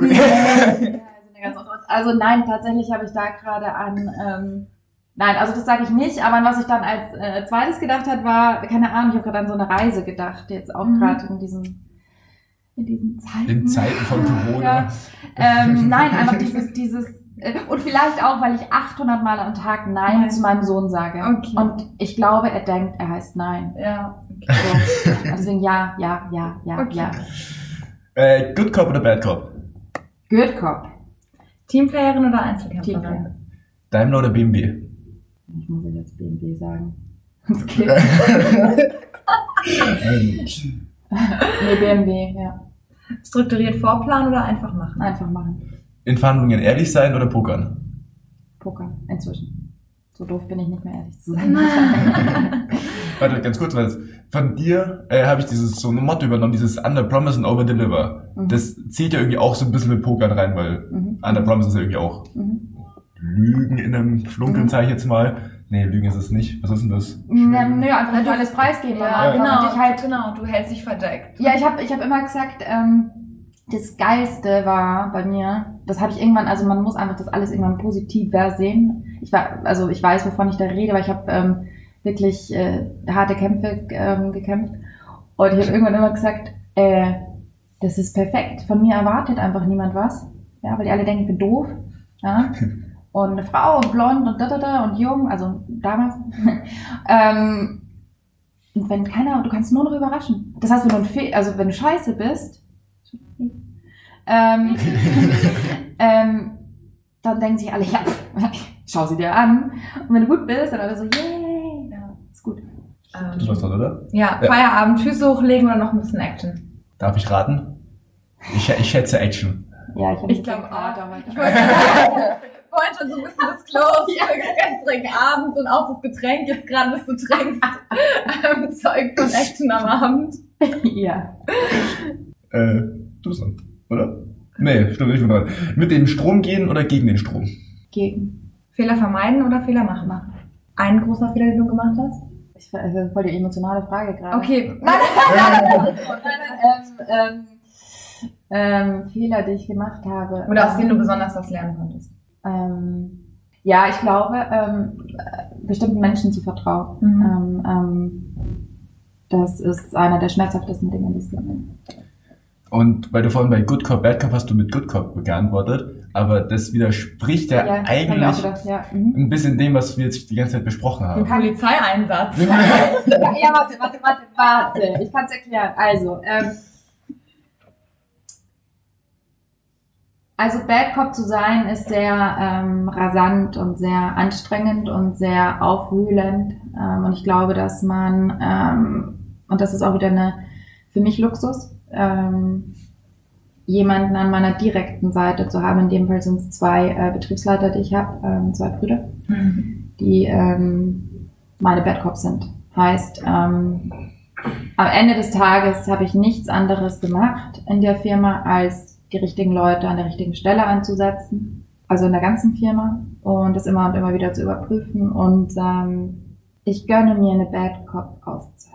Speaker 2: Also nein, tatsächlich habe ich da gerade an, ähm, nein, also das sage ich nicht, aber an was ich dann als äh, zweites gedacht hat, war, keine Ahnung, ich habe gerade an so eine Reise gedacht, jetzt auch
Speaker 3: Mhm.
Speaker 2: gerade in diesen, in diesen Zeiten.
Speaker 1: In Zeiten von Corona.
Speaker 2: Ja. Ähm, nein, einfach dieses, dieses, äh, und vielleicht auch, weil ich achthundert Mal am Tag Nein
Speaker 3: Nein.
Speaker 2: zu meinem Sohn sage.
Speaker 3: Okay.
Speaker 2: Und ich glaube, er denkt, er heißt Nein.
Speaker 3: Ja.
Speaker 2: So. Deswegen ja, ja, ja, ja,
Speaker 3: Okay.
Speaker 2: ja.
Speaker 1: Äh, Good Cop oder Bad Cop?
Speaker 2: Good Cop.
Speaker 3: Teamplayerin oder Einzelkämpferin?
Speaker 2: Teamplayer.
Speaker 1: Daimler oder B M W?
Speaker 2: Ich muss jetzt B M W sagen. Das geht.
Speaker 1: Ähm,
Speaker 2: Nee, B M W, ja.
Speaker 3: Strukturiert vorplanen oder einfach machen?
Speaker 2: Einfach machen.
Speaker 1: In Verhandlungen ehrlich sein oder pokern?
Speaker 2: Poker, inzwischen. So doof bin ich nicht mehr, ehrlich zu sein.
Speaker 1: Warte, ganz kurz, weil von dir äh, habe ich dieses so ein Motto übernommen, dieses Under Promise and Over Deliver.
Speaker 2: Mhm.
Speaker 1: Das zählt ja irgendwie auch so ein bisschen mit Pokern rein, weil
Speaker 2: Mhm.
Speaker 1: Under Promise ist ja irgendwie auch
Speaker 2: Mhm.
Speaker 1: Lügen in einem Flunkeln,
Speaker 2: Mhm.
Speaker 1: sage ich jetzt mal. Nee, Lügen ist es nicht. Was ist denn das?
Speaker 2: Ja, nö, einfach nicht alles preisgeben.
Speaker 3: Ja,
Speaker 2: aber
Speaker 3: genau,
Speaker 2: und ich halt,
Speaker 3: genau, du hältst dich verdeckt.
Speaker 2: ja, ich habe ich hab immer gesagt, ähm, das Geilste war bei mir, das habe ich irgendwann, also man muss einfach das alles irgendwann positiv sehen. Ich war, also ich weiß, wovon ich da rede, weil ich habe ähm, wirklich äh, harte Kämpfe ähm, gekämpft. Und ich habe irgendwann immer gesagt, äh, das ist perfekt. Von mir erwartet einfach niemand was. Ja, weil die alle denken, ich bin doof. Ja. Und eine Frau und blond und da, da, da und jung, also damals. ähm, und wenn keiner, du kannst nur noch überraschen. Das heißt, wenn du, ein Fe also wenn du scheiße bist, ähm, ähm, dann denken sich alle, ja, schau sie dir an. Und wenn du gut bist, dann alle so, yay, ja, ist gut.
Speaker 3: Ähm,
Speaker 1: Du warst dran, oder?
Speaker 3: ja,
Speaker 1: Ja.
Speaker 3: Feierabend, Füße hochlegen oder noch ein bisschen Action?
Speaker 1: Darf ich raten? Ich, ich schätze Action.
Speaker 2: Ja, ich, hab
Speaker 3: Ich
Speaker 2: jetzt
Speaker 3: glaub
Speaker 2: keinen Kater
Speaker 3: auch.
Speaker 2: heute.
Speaker 3: Ich wollte vorhin schon so ein bisschen das Close für den gestrigen Abend und auch das Getränk jetzt gerade, das du trinkst, ähm, Zeug von Action am Abend.
Speaker 2: Ja.
Speaker 1: Äh, du bist dran, oder? Nee, stimmt nicht. Dran. Mit dem Strom gehen oder gegen den Strom?
Speaker 2: Gegen.
Speaker 3: Fehler vermeiden oder Fehler machen?
Speaker 2: Machen.
Speaker 3: Ein großer Fehler, den du gemacht hast?
Speaker 2: Ich, das ist voll die emotionale Frage gerade.
Speaker 3: Okay.
Speaker 2: ähm, ähm, ähm, Fehler, die ich gemacht habe.
Speaker 3: Oder aus denen du besonders was lernen konntest?
Speaker 2: Ähm, ja, ich glaube, ähm, bestimmten Menschen zu vertrauen.
Speaker 3: Mhm.
Speaker 2: Ähm, ähm, das ist einer der schmerzhaftesten Dinge, die es gibt.
Speaker 1: Und weil du vorhin bei Good Cop, Bad Cop hast du mit Good Cop geantwortet, aber das widerspricht ja,
Speaker 2: Ja, hab ich auch
Speaker 1: eigentlich
Speaker 2: gedacht, ja. Mhm.
Speaker 1: ein bisschen dem, was wir jetzt die ganze Zeit besprochen
Speaker 3: Den
Speaker 1: haben.
Speaker 3: Polizeieinsatz.
Speaker 2: ja, ja, warte, warte, warte, warte. Ich kann es erklären. Also, ähm, also Bad Cop zu sein ist sehr ähm, rasant und sehr anstrengend und sehr aufwühlend. Ähm, und ich glaube, dass man, ähm, und das ist auch wieder eine, für mich Luxus, ähm, jemanden an meiner direkten Seite zu haben. In dem Fall sind es zwei äh, Betriebsleiter, die ich habe, ähm, zwei Brüder, die ähm, meine Bad Cops sind. Heißt, ähm, am Ende des Tages habe ich nichts anderes gemacht in der Firma, als die richtigen Leute an der richtigen Stelle anzusetzen. Also in der ganzen Firma. Und das immer und immer wieder zu überprüfen. Und ähm, ich gönne mir eine Bad Cop Auszeit.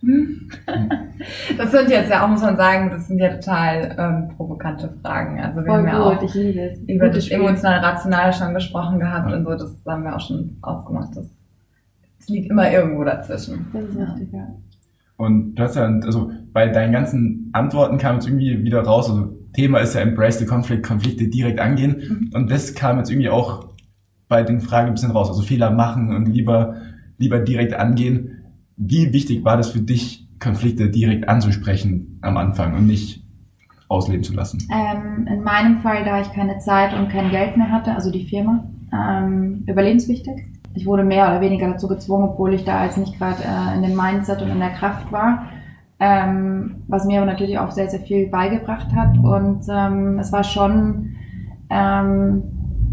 Speaker 3: Das sind jetzt ja auch, muss man sagen, das sind ja total ähm, provokante Fragen. Also wir
Speaker 2: Voll
Speaker 3: haben ja
Speaker 2: gut,
Speaker 3: auch
Speaker 2: ich liebe es.
Speaker 3: über
Speaker 2: Gutes
Speaker 3: das
Speaker 2: Spiel.
Speaker 3: emotional-rationale schon gesprochen gehabt
Speaker 1: Ja.
Speaker 3: und so, das haben wir auch schon aufgemacht. Das, es liegt immer irgendwo dazwischen.
Speaker 2: Das ist richtig, ja.
Speaker 1: Und du hast ja, also bei deinen ganzen Antworten kam jetzt irgendwie wieder raus, also Thema ist ja Embrace the Conflict, Konflikte direkt angehen. Und das kam jetzt irgendwie auch bei den Fragen ein bisschen raus, also Fehler machen und lieber, lieber direkt angehen. Wie wichtig war das für dich, Konflikte direkt anzusprechen am Anfang und nicht ausleben zu lassen?
Speaker 2: Ähm, in meinem Fall, da ich keine Zeit und kein Geld mehr hatte, also die Firma, ähm, überlebenswichtig. Ich wurde mehr oder weniger dazu gezwungen, obwohl ich da als nicht gerade äh, in dem Mindset und in der Kraft war, ähm, was mir aber natürlich auch sehr, sehr viel beigebracht hat. Und ähm, es war schon, ähm,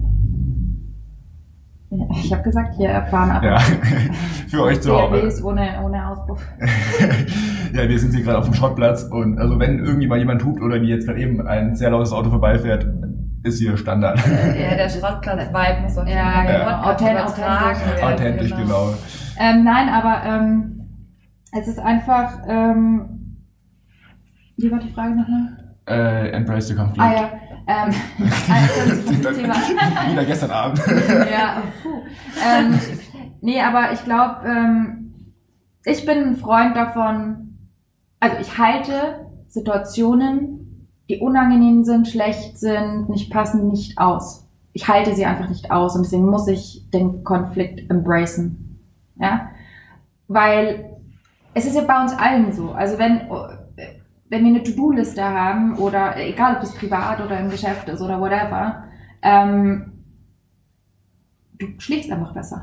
Speaker 2: ich habe gesagt, hier erfahren ab
Speaker 1: Ja, für euch zu Hause.
Speaker 2: D R Ws ohne, ohne Auspuff.
Speaker 1: Ja, wir sind hier gerade auf dem Schrottplatz und also wenn irgendwie mal jemand hupt oder wie jetzt gerade eben ein sehr lautes Auto vorbeifährt, ist hier Standard.
Speaker 3: Ja, der Schrottplatz-Vibe muss auf jeden
Speaker 2: Ja,
Speaker 3: Fall
Speaker 2: genau.
Speaker 3: im Podcast
Speaker 2: Authent-
Speaker 3: übertragen werden.
Speaker 1: Authentisch, genau.
Speaker 2: Ähm, nein, aber ähm, es ist einfach, ähm, wie war die Frage nochmal?
Speaker 1: Äh, Embrace the Conflict.
Speaker 2: Ah ja, ähm, also, das Thema.
Speaker 1: Wieder gestern Abend.
Speaker 2: Ja, puh. Ähm, nee, aber ich glaube, ähm, ich bin ein Freund davon, also ich halte Situationen, die unangenehm sind, schlecht sind, nicht passen, nicht aus. Ich halte sie einfach nicht aus und deswegen muss ich den Konflikt embracen. Ja? Weil es ist ja bei uns allen so. Also wenn, wenn wir eine To-Do-Liste haben oder egal ob das privat oder im Geschäft ist oder whatever, ähm, du schläfst einfach besser.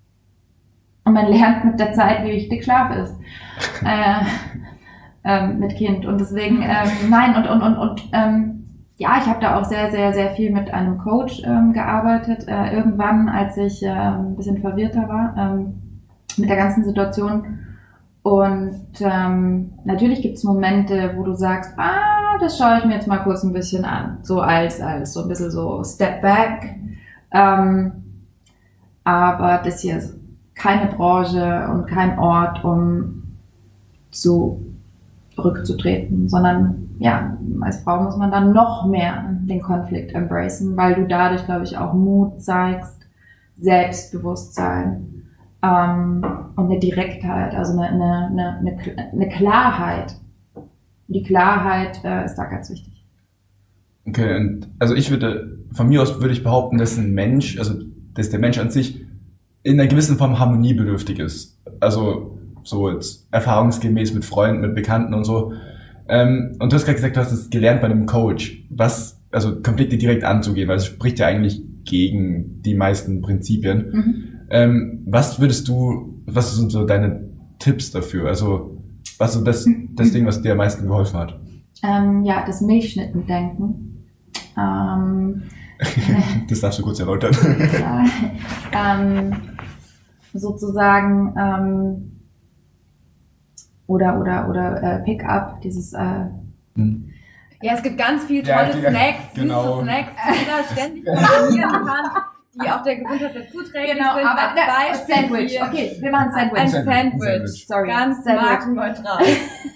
Speaker 2: Und man lernt mit der Zeit, wie wichtig Schlaf ist. äh, ähm, mit Kind. Und deswegen, ähm, nein, und, und, und, und ähm, ja, ich habe da auch sehr, sehr, sehr viel mit einem Coach ähm, gearbeitet. Äh, irgendwann, als ich äh, ein bisschen verwirrter war ähm, mit der ganzen Situation. Und ähm, natürlich gibt es Momente, wo du sagst, ah, das schaue ich mir jetzt mal kurz ein bisschen an. So als, als so ein bisschen so Step Back. Ähm, aber das hier ist keine Branche und kein Ort, um zu rückzutreten, sondern ja, als Frau muss man dann noch mehr den Konflikt embracen, weil du dadurch, glaube ich, auch Mut zeigst, Selbstbewusstsein ähm, und eine Direktheit, also eine, eine, eine, eine Klarheit. Die Klarheit äh, ist da ganz wichtig.
Speaker 1: Okay, und also ich würde, von mir aus würde ich behaupten, dass ein Mensch, also dass der Mensch an sich in einer gewissen Form harmoniebedürftig ist. Also so jetzt erfahrungsgemäß mit Freunden, mit Bekannten und so. Ähm, und du hast gerade gesagt, du hast es gelernt bei einem Coach, was, also Konflikte direkt anzugehen, weil es spricht ja eigentlich gegen die meisten Prinzipien.
Speaker 2: Mhm.
Speaker 1: Ähm, was würdest du, was sind so deine Tipps dafür? Also, was so das, das Ding, was dir am meisten geholfen hat?
Speaker 2: Ähm, ja, das Milchschnittendenken. Ähm,
Speaker 1: Das darfst du kurz erläutern.
Speaker 2: ja, ähm, sozusagen, ähm, oder, oder, oder äh, Pick-up, dieses, äh,
Speaker 1: Hm.
Speaker 3: Ja, es gibt ganz viele
Speaker 1: Ja,
Speaker 3: tolle
Speaker 1: die-
Speaker 3: Snacks,
Speaker 1: genau.
Speaker 3: süße Snacks, die jeder ständig konsumieren kann, die auch der Gesundheit sehr zuträglich
Speaker 2: genau,
Speaker 3: sind.
Speaker 2: aber
Speaker 3: Als
Speaker 2: ne,
Speaker 3: Beispiel
Speaker 2: Sandwich,
Speaker 3: hier
Speaker 2: okay, wir machen Sandwich.
Speaker 3: Ein
Speaker 1: Sandwich, ein
Speaker 3: Sandwich,
Speaker 1: Sandwich.
Speaker 2: Sorry,
Speaker 3: ganz
Speaker 2: Sandwich.
Speaker 3: markenneutral.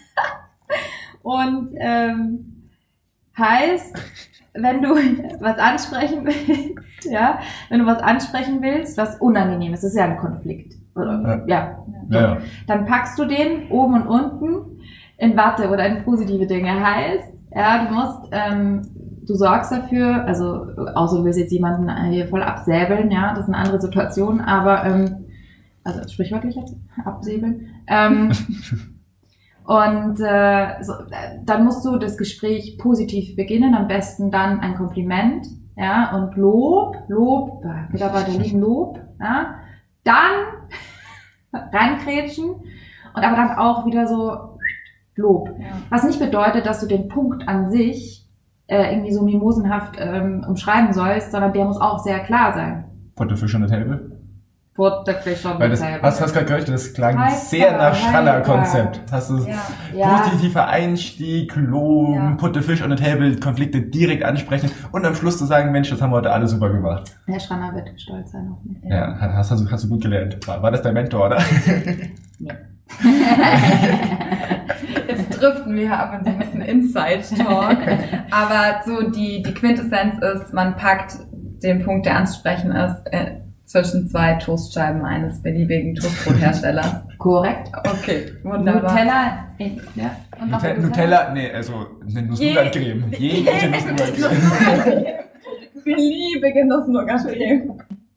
Speaker 2: Und ähm, heißt, wenn du was ansprechen willst, ja, wenn du was ansprechen willst, was unangenehm ist, das ist ja ein Konflikt, oder? Ja.
Speaker 1: Ja, ja.
Speaker 2: Dann packst du den oben und unten in Watte oder in positive Dinge. Heißt, ja, du musst, ähm, du sorgst dafür, also außer du willst jetzt jemanden hier voll absäbeln, ja, das ist eine andere Situation, aber ähm, also sprichwörtlich jetzt absäbeln. Ähm, Und äh, so, dann musst du das Gespräch positiv beginnen, am besten dann ein Kompliment, ja, und Lob, Lob, Mitarbeiter lieben Lob, ja, dann reinkrätschen und aber dann auch wieder so Lob.
Speaker 3: Ja.
Speaker 2: Was nicht bedeutet, dass du den Punkt an sich äh, irgendwie so mimosenhaft ähm, umschreiben sollst, sondern der muss auch sehr klar sein.
Speaker 1: Put the fish on the table.
Speaker 2: Put the fish on
Speaker 1: Weil das,
Speaker 2: the table.
Speaker 1: was hast du gerade gehört? Das klang
Speaker 2: Hyper,
Speaker 1: sehr nach
Speaker 2: hyper.
Speaker 1: Schaller-Konzept. Hast du
Speaker 3: Ja.
Speaker 2: Ja.
Speaker 1: positiver Einstieg, Loben,
Speaker 3: Ja.
Speaker 1: put the fish on the table, Konflikte direkt ansprechen und am Schluss zu sagen, Mensch, das haben wir heute alle super gemacht.
Speaker 2: Herr Schranner wird stolz sein auf mich.
Speaker 1: Ja, hast, hast, du, hast du gut gelernt. War, war das dein Mentor, oder?
Speaker 3: Jetzt driften wir ab in so ein bisschen Inside-Talk. Aber so die, die Quintessenz ist, man packt den Punkt, der anzusprechen ist, äh, zwischen zwei Toastscheiben eines beliebigen Toastbrotherstellers.
Speaker 2: Korrekt.
Speaker 3: Okay, wunderbar.
Speaker 2: Nutella, in, ja. Und noch
Speaker 1: Nutella, Nutella, nee, also eine Nuss-Nougat-Creme. Jegliche Nuss-Nougat-Creme.
Speaker 3: Ich liebe Genuss-Nougat-Creme.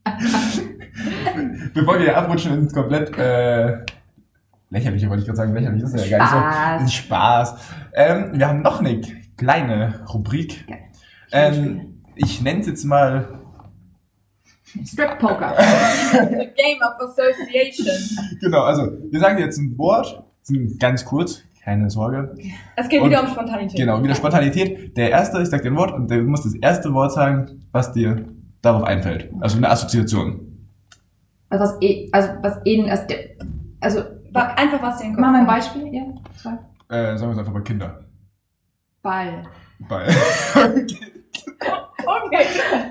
Speaker 1: Bevor wir hier abrutschen ins komplett äh, lächerliche, wollte ich gerade sagen, lächerlich, das ist ja gar nicht so.
Speaker 2: Spaß.
Speaker 1: Ein Spaß. Ähm, wir haben noch eine kleine Rubrik.
Speaker 2: Geil.
Speaker 1: Ähm, ich nenne es jetzt mal
Speaker 2: Strip Poker.
Speaker 3: The Game of Association.
Speaker 1: Genau, also wir sagen dir jetzt ein Wort, sind ganz kurz, keine Sorge.
Speaker 3: Es geht
Speaker 1: Und-
Speaker 3: wieder um Spontanität.
Speaker 1: Genau, wieder Spontanität. Der erste, ich sag dir ein Wort und du musst das erste Wort sagen, was dir darauf einfällt. Also eine Assoziation.
Speaker 2: Also was eh, also was eh, also, der- also
Speaker 3: Wa- Einfach was den Kopf
Speaker 2: mach mal ein
Speaker 3: kommt.
Speaker 2: Beispiel, ja, zwei.
Speaker 1: Äh, sagen wir es einfach mal Kinder.
Speaker 2: Ball.
Speaker 1: Ball.
Speaker 3: Okay.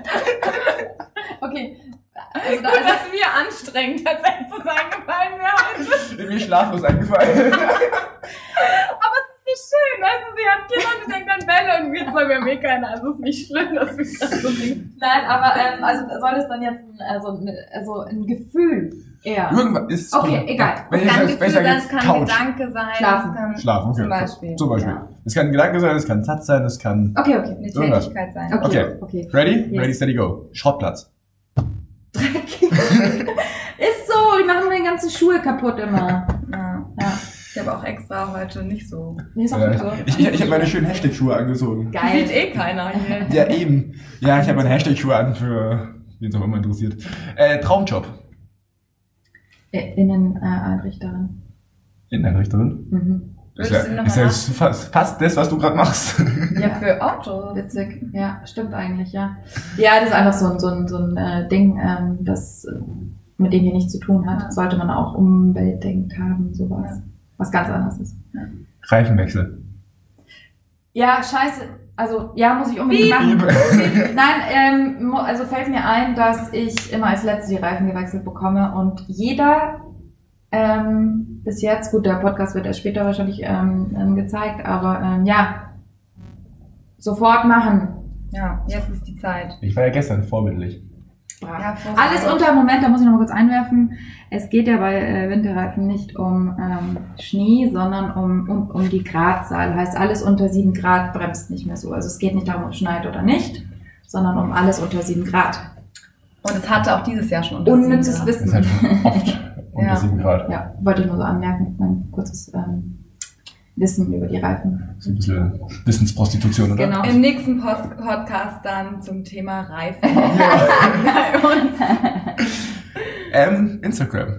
Speaker 2: Okay. Also da,
Speaker 3: Gut,
Speaker 2: also,
Speaker 3: dass wir anstrengend tatsächlich eingefallen wäre.
Speaker 1: Mir schlaflos eingefallen.
Speaker 3: Aber es ist so schön, weißt du, sie hat Kinder und sie denkt an Bälle und wir zwei, wir haben eh keine, also es ist nicht schlimm, dass wir das so denken.
Speaker 2: nein, aber ähm, also soll es dann jetzt ein, also, ein- also ein Gefühl eher.
Speaker 1: Irgendwas ist.
Speaker 2: Okay, egal.
Speaker 1: Wenn
Speaker 3: Es
Speaker 1: ich
Speaker 3: kann
Speaker 1: sag,
Speaker 3: ein
Speaker 1: wenn ich
Speaker 3: Gefühl
Speaker 1: sag
Speaker 3: sein,
Speaker 1: jetzt
Speaker 3: es kann ein
Speaker 1: Couch.
Speaker 3: Gedanke sein,
Speaker 2: Schlafen.
Speaker 3: es kann
Speaker 1: Schlafen, okay.
Speaker 3: zum Beispiel.
Speaker 1: Zum Beispiel.
Speaker 2: Ja.
Speaker 1: Es kann ein Gedanke sein, es kann ein Satz sein, es kann.
Speaker 2: Okay, okay.
Speaker 3: eine
Speaker 1: Irgendwas.
Speaker 3: Tätigkeit sein.
Speaker 2: Okay,
Speaker 1: Okay.
Speaker 2: okay.
Speaker 1: Ready?
Speaker 2: Yes.
Speaker 1: Ready, steady, go. Schrottplatz.
Speaker 2: Ist so, die machen mir die ganzen Schuhe kaputt immer.
Speaker 3: Ja.
Speaker 2: Ja.
Speaker 3: Ich habe auch extra heute nicht so.
Speaker 2: Nee, ist auch
Speaker 1: Äh,
Speaker 2: gut so.
Speaker 1: ich ich, ich habe meine schönen Hashtag-Schuhe angezogen.
Speaker 2: Geil.
Speaker 3: Sieht eh keiner hier.
Speaker 1: Ja, eben. Ja, ich habe meine Hashtag-Schuhe an für wen es auch immer interessiert. Äh, Traumjob.
Speaker 2: Äh, Inneneinrichterin.
Speaker 1: Inneneinrichterin.
Speaker 2: Mhm.
Speaker 1: Ist
Speaker 3: Würdest
Speaker 1: ja,
Speaker 3: du noch
Speaker 1: ist ja
Speaker 3: mal
Speaker 1: fast, fast das, was du gerade machst.
Speaker 3: Ja, für Autos.
Speaker 2: Witzig, ja, stimmt eigentlich, ja. Ja, das ist einfach so ein, so ein, so ein äh, Ding, ähm, das äh, mit dem hier nichts zu tun hat.
Speaker 3: Ja.
Speaker 2: Sollte man auch unbedingt haben, sowas.
Speaker 3: Ja.
Speaker 2: Was ganz anderes ist.
Speaker 1: Reifenwechsel.
Speaker 2: Ja, scheiße. Also, ja, muss ich unbedingt machen. Nein, ähm, mo- also fällt mir ein, dass ich immer als Letzte die Reifen gewechselt bekomme und jeder ähm, bis jetzt, gut, der Podcast wird erst später wahrscheinlich ähm, ähm, gezeigt, aber ähm, ja, sofort machen.
Speaker 3: Ja, jetzt ist die Zeit.
Speaker 1: Ich war ja gestern vorbildlich.
Speaker 3: Ja,
Speaker 2: Alles unter, Moment, da muss ich noch mal kurz einwerfen. Es geht ja bei äh, Winterreifen nicht um ähm, Schnee, sondern um, um, um die Gradzahl. Heißt, alles unter sieben Grad bremst nicht mehr so. Also es geht nicht darum, ob es schneit oder nicht, sondern um alles unter sieben Grad.
Speaker 3: Und es hatte auch dieses Jahr schon unter
Speaker 2: Unnützes
Speaker 3: sieben
Speaker 1: Das ist halt
Speaker 2: Wissen.
Speaker 1: schon oft unter
Speaker 3: Ja.
Speaker 1: sieben Grad.
Speaker 2: Ja, wollte ich nur so anmerken. Mein kurzes ähm, Wissen über die Reifen.
Speaker 1: So ein bisschen Wissensprostitution, oder?
Speaker 2: Genau.
Speaker 3: Im nächsten Post- Podcast dann zum Thema Reifen. Bei uns.
Speaker 1: ähm, Instagram.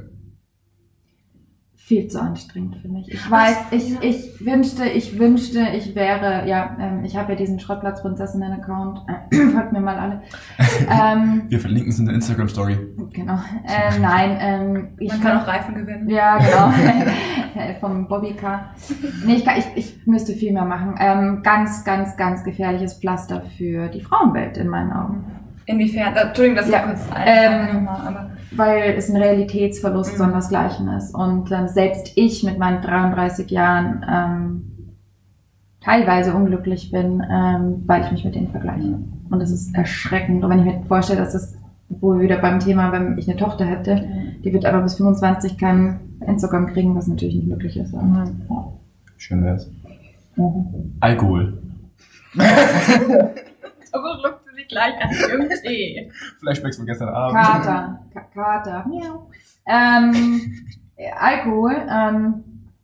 Speaker 2: Viel zu anstrengend für mich. Ich weiß, ich, ich wünschte, ich wünschte, ich wäre, ja, ähm, ich habe ja diesen Schrottplatz-Prinzessinnen-Account, äh, folgt mir mal alle. Ähm,
Speaker 1: Wir verlinken es in der Instagram-Story.
Speaker 2: genau. Ähm, nein, ähm, ich
Speaker 3: Man kann auch Reifen gewinnen.
Speaker 2: Ja, genau. Vom Bobbycar. Nee, ich, kann, ich, ich müsste viel mehr machen. Ähm, ganz, ganz, ganz gefährliches Pflaster für die Frauenwelt in meinen Augen.
Speaker 3: Inwiefern? Entschuldigung, das
Speaker 2: Ja,
Speaker 3: war kurz
Speaker 2: ähm,
Speaker 3: ein, aber
Speaker 2: Weil es ein Realitätsverlust
Speaker 3: Mhm.
Speaker 2: sondersgleichen ist. Und ähm, selbst ich mit meinen dreiunddreißig Jahren ähm, teilweise unglücklich bin, ähm, weil ich mich mit denen vergleiche. Und das ist erschreckend. Und wenn ich mir vorstelle, dass das, wo wir wieder beim Thema, wenn ich eine Tochter hätte, die wird aber bis fünfundzwanzig kein Instagram kriegen, was natürlich nicht möglich ist. Und, ja.
Speaker 1: Schön wär's.
Speaker 2: Mhm.
Speaker 1: Alkohol.
Speaker 3: aber schluckt sie sich gleich an ihrem Tee.
Speaker 1: Flashbacks von gestern Abend.
Speaker 2: Kater. Ka- Kater. Miau. Ähm, Alkohol. Ähm,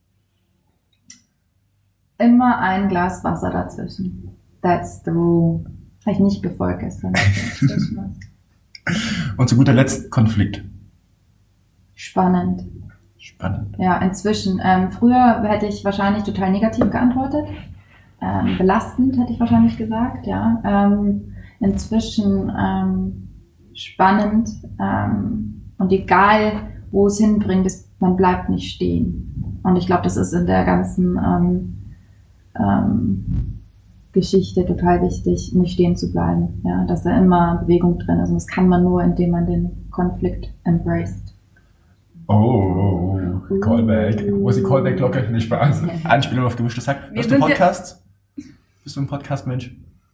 Speaker 2: immer ein Glas Wasser dazwischen. That's the rule. Habe ich nicht befolgt gestern.
Speaker 1: Und zu guter Letzt Konflikt.
Speaker 2: Spannend.
Speaker 1: Spannend.
Speaker 2: Ja, inzwischen. Ähm, früher hätte ich wahrscheinlich total negativ geantwortet. Ähm, belastend hätte ich wahrscheinlich gesagt, ja. Ähm, inzwischen ähm, spannend ähm, und egal, wo es hinbringt, ist, man bleibt nicht stehen. Und ich glaube, das ist in der ganzen ähm, ähm, Geschichte total wichtig, nicht stehen zu bleiben. Ja, dass da immer Bewegung drin ist. Und das kann man nur, indem man den Konflikt embraced.
Speaker 1: Oh, Callback. Wo ist die Callback-Glocke? Nicht Spaß. Anspielung auf gemischtes Hack.
Speaker 3: Wir
Speaker 1: Hörst du
Speaker 3: sind
Speaker 1: Podcasts? Bist du ein Podcast-Mensch?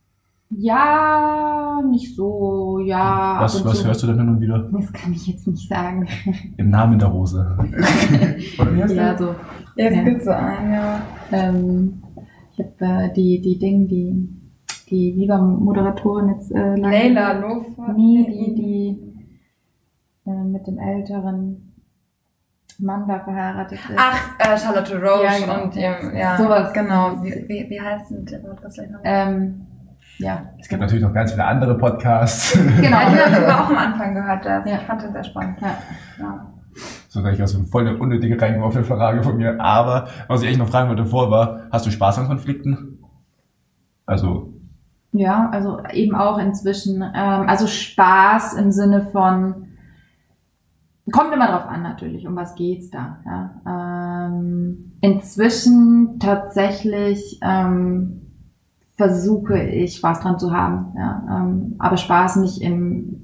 Speaker 2: Ja, nicht so, ja.
Speaker 1: Was,
Speaker 2: ab und
Speaker 1: was
Speaker 2: zu.
Speaker 1: hörst du denn hin und wieder?
Speaker 2: Das kann ich jetzt nicht sagen.
Speaker 1: Im Namen der Hose. Oder wie heißt
Speaker 2: Ja,
Speaker 1: der?
Speaker 2: so.
Speaker 3: Ja, es
Speaker 2: Ja.
Speaker 3: gibt so einen, ja.
Speaker 2: Ähm, ich habe äh, die, die Dinge, die, die Viva-Moderatorin jetzt äh, lange-
Speaker 3: Leila Lofer.
Speaker 2: Nee, die, die äh, mit dem älteren Mann da verheiratet ist.
Speaker 3: Ach, äh, Charlotte Roche
Speaker 2: Ja, genau.
Speaker 3: und ihrem, ja,
Speaker 2: Sowas.
Speaker 3: genau. Wie, wie, wie heißt denn der Podcast gleich noch?
Speaker 2: Ähm, ja.
Speaker 1: Es gibt natürlich noch ganz viele andere Podcasts.
Speaker 2: Genau.
Speaker 3: Ja, den habe ich aber auch am Anfang gehört, das.
Speaker 2: Ja.
Speaker 3: Ich fand den sehr spannend.
Speaker 2: Ja.
Speaker 3: Ja.
Speaker 1: So gleich aus so voll eine unnötige reingeworfene Frage von mir. Aber was ich echt noch fragen wollte vor war, hast du Spaß an Konflikten? Also,
Speaker 2: Ja, also eben auch inzwischen, ähm, also Spaß im Sinne von, kommt immer drauf an natürlich, um was geht's da. Ja? Ähm, inzwischen tatsächlich ähm, versuche ich Spaß dran zu haben, ja? ähm, aber Spaß nicht im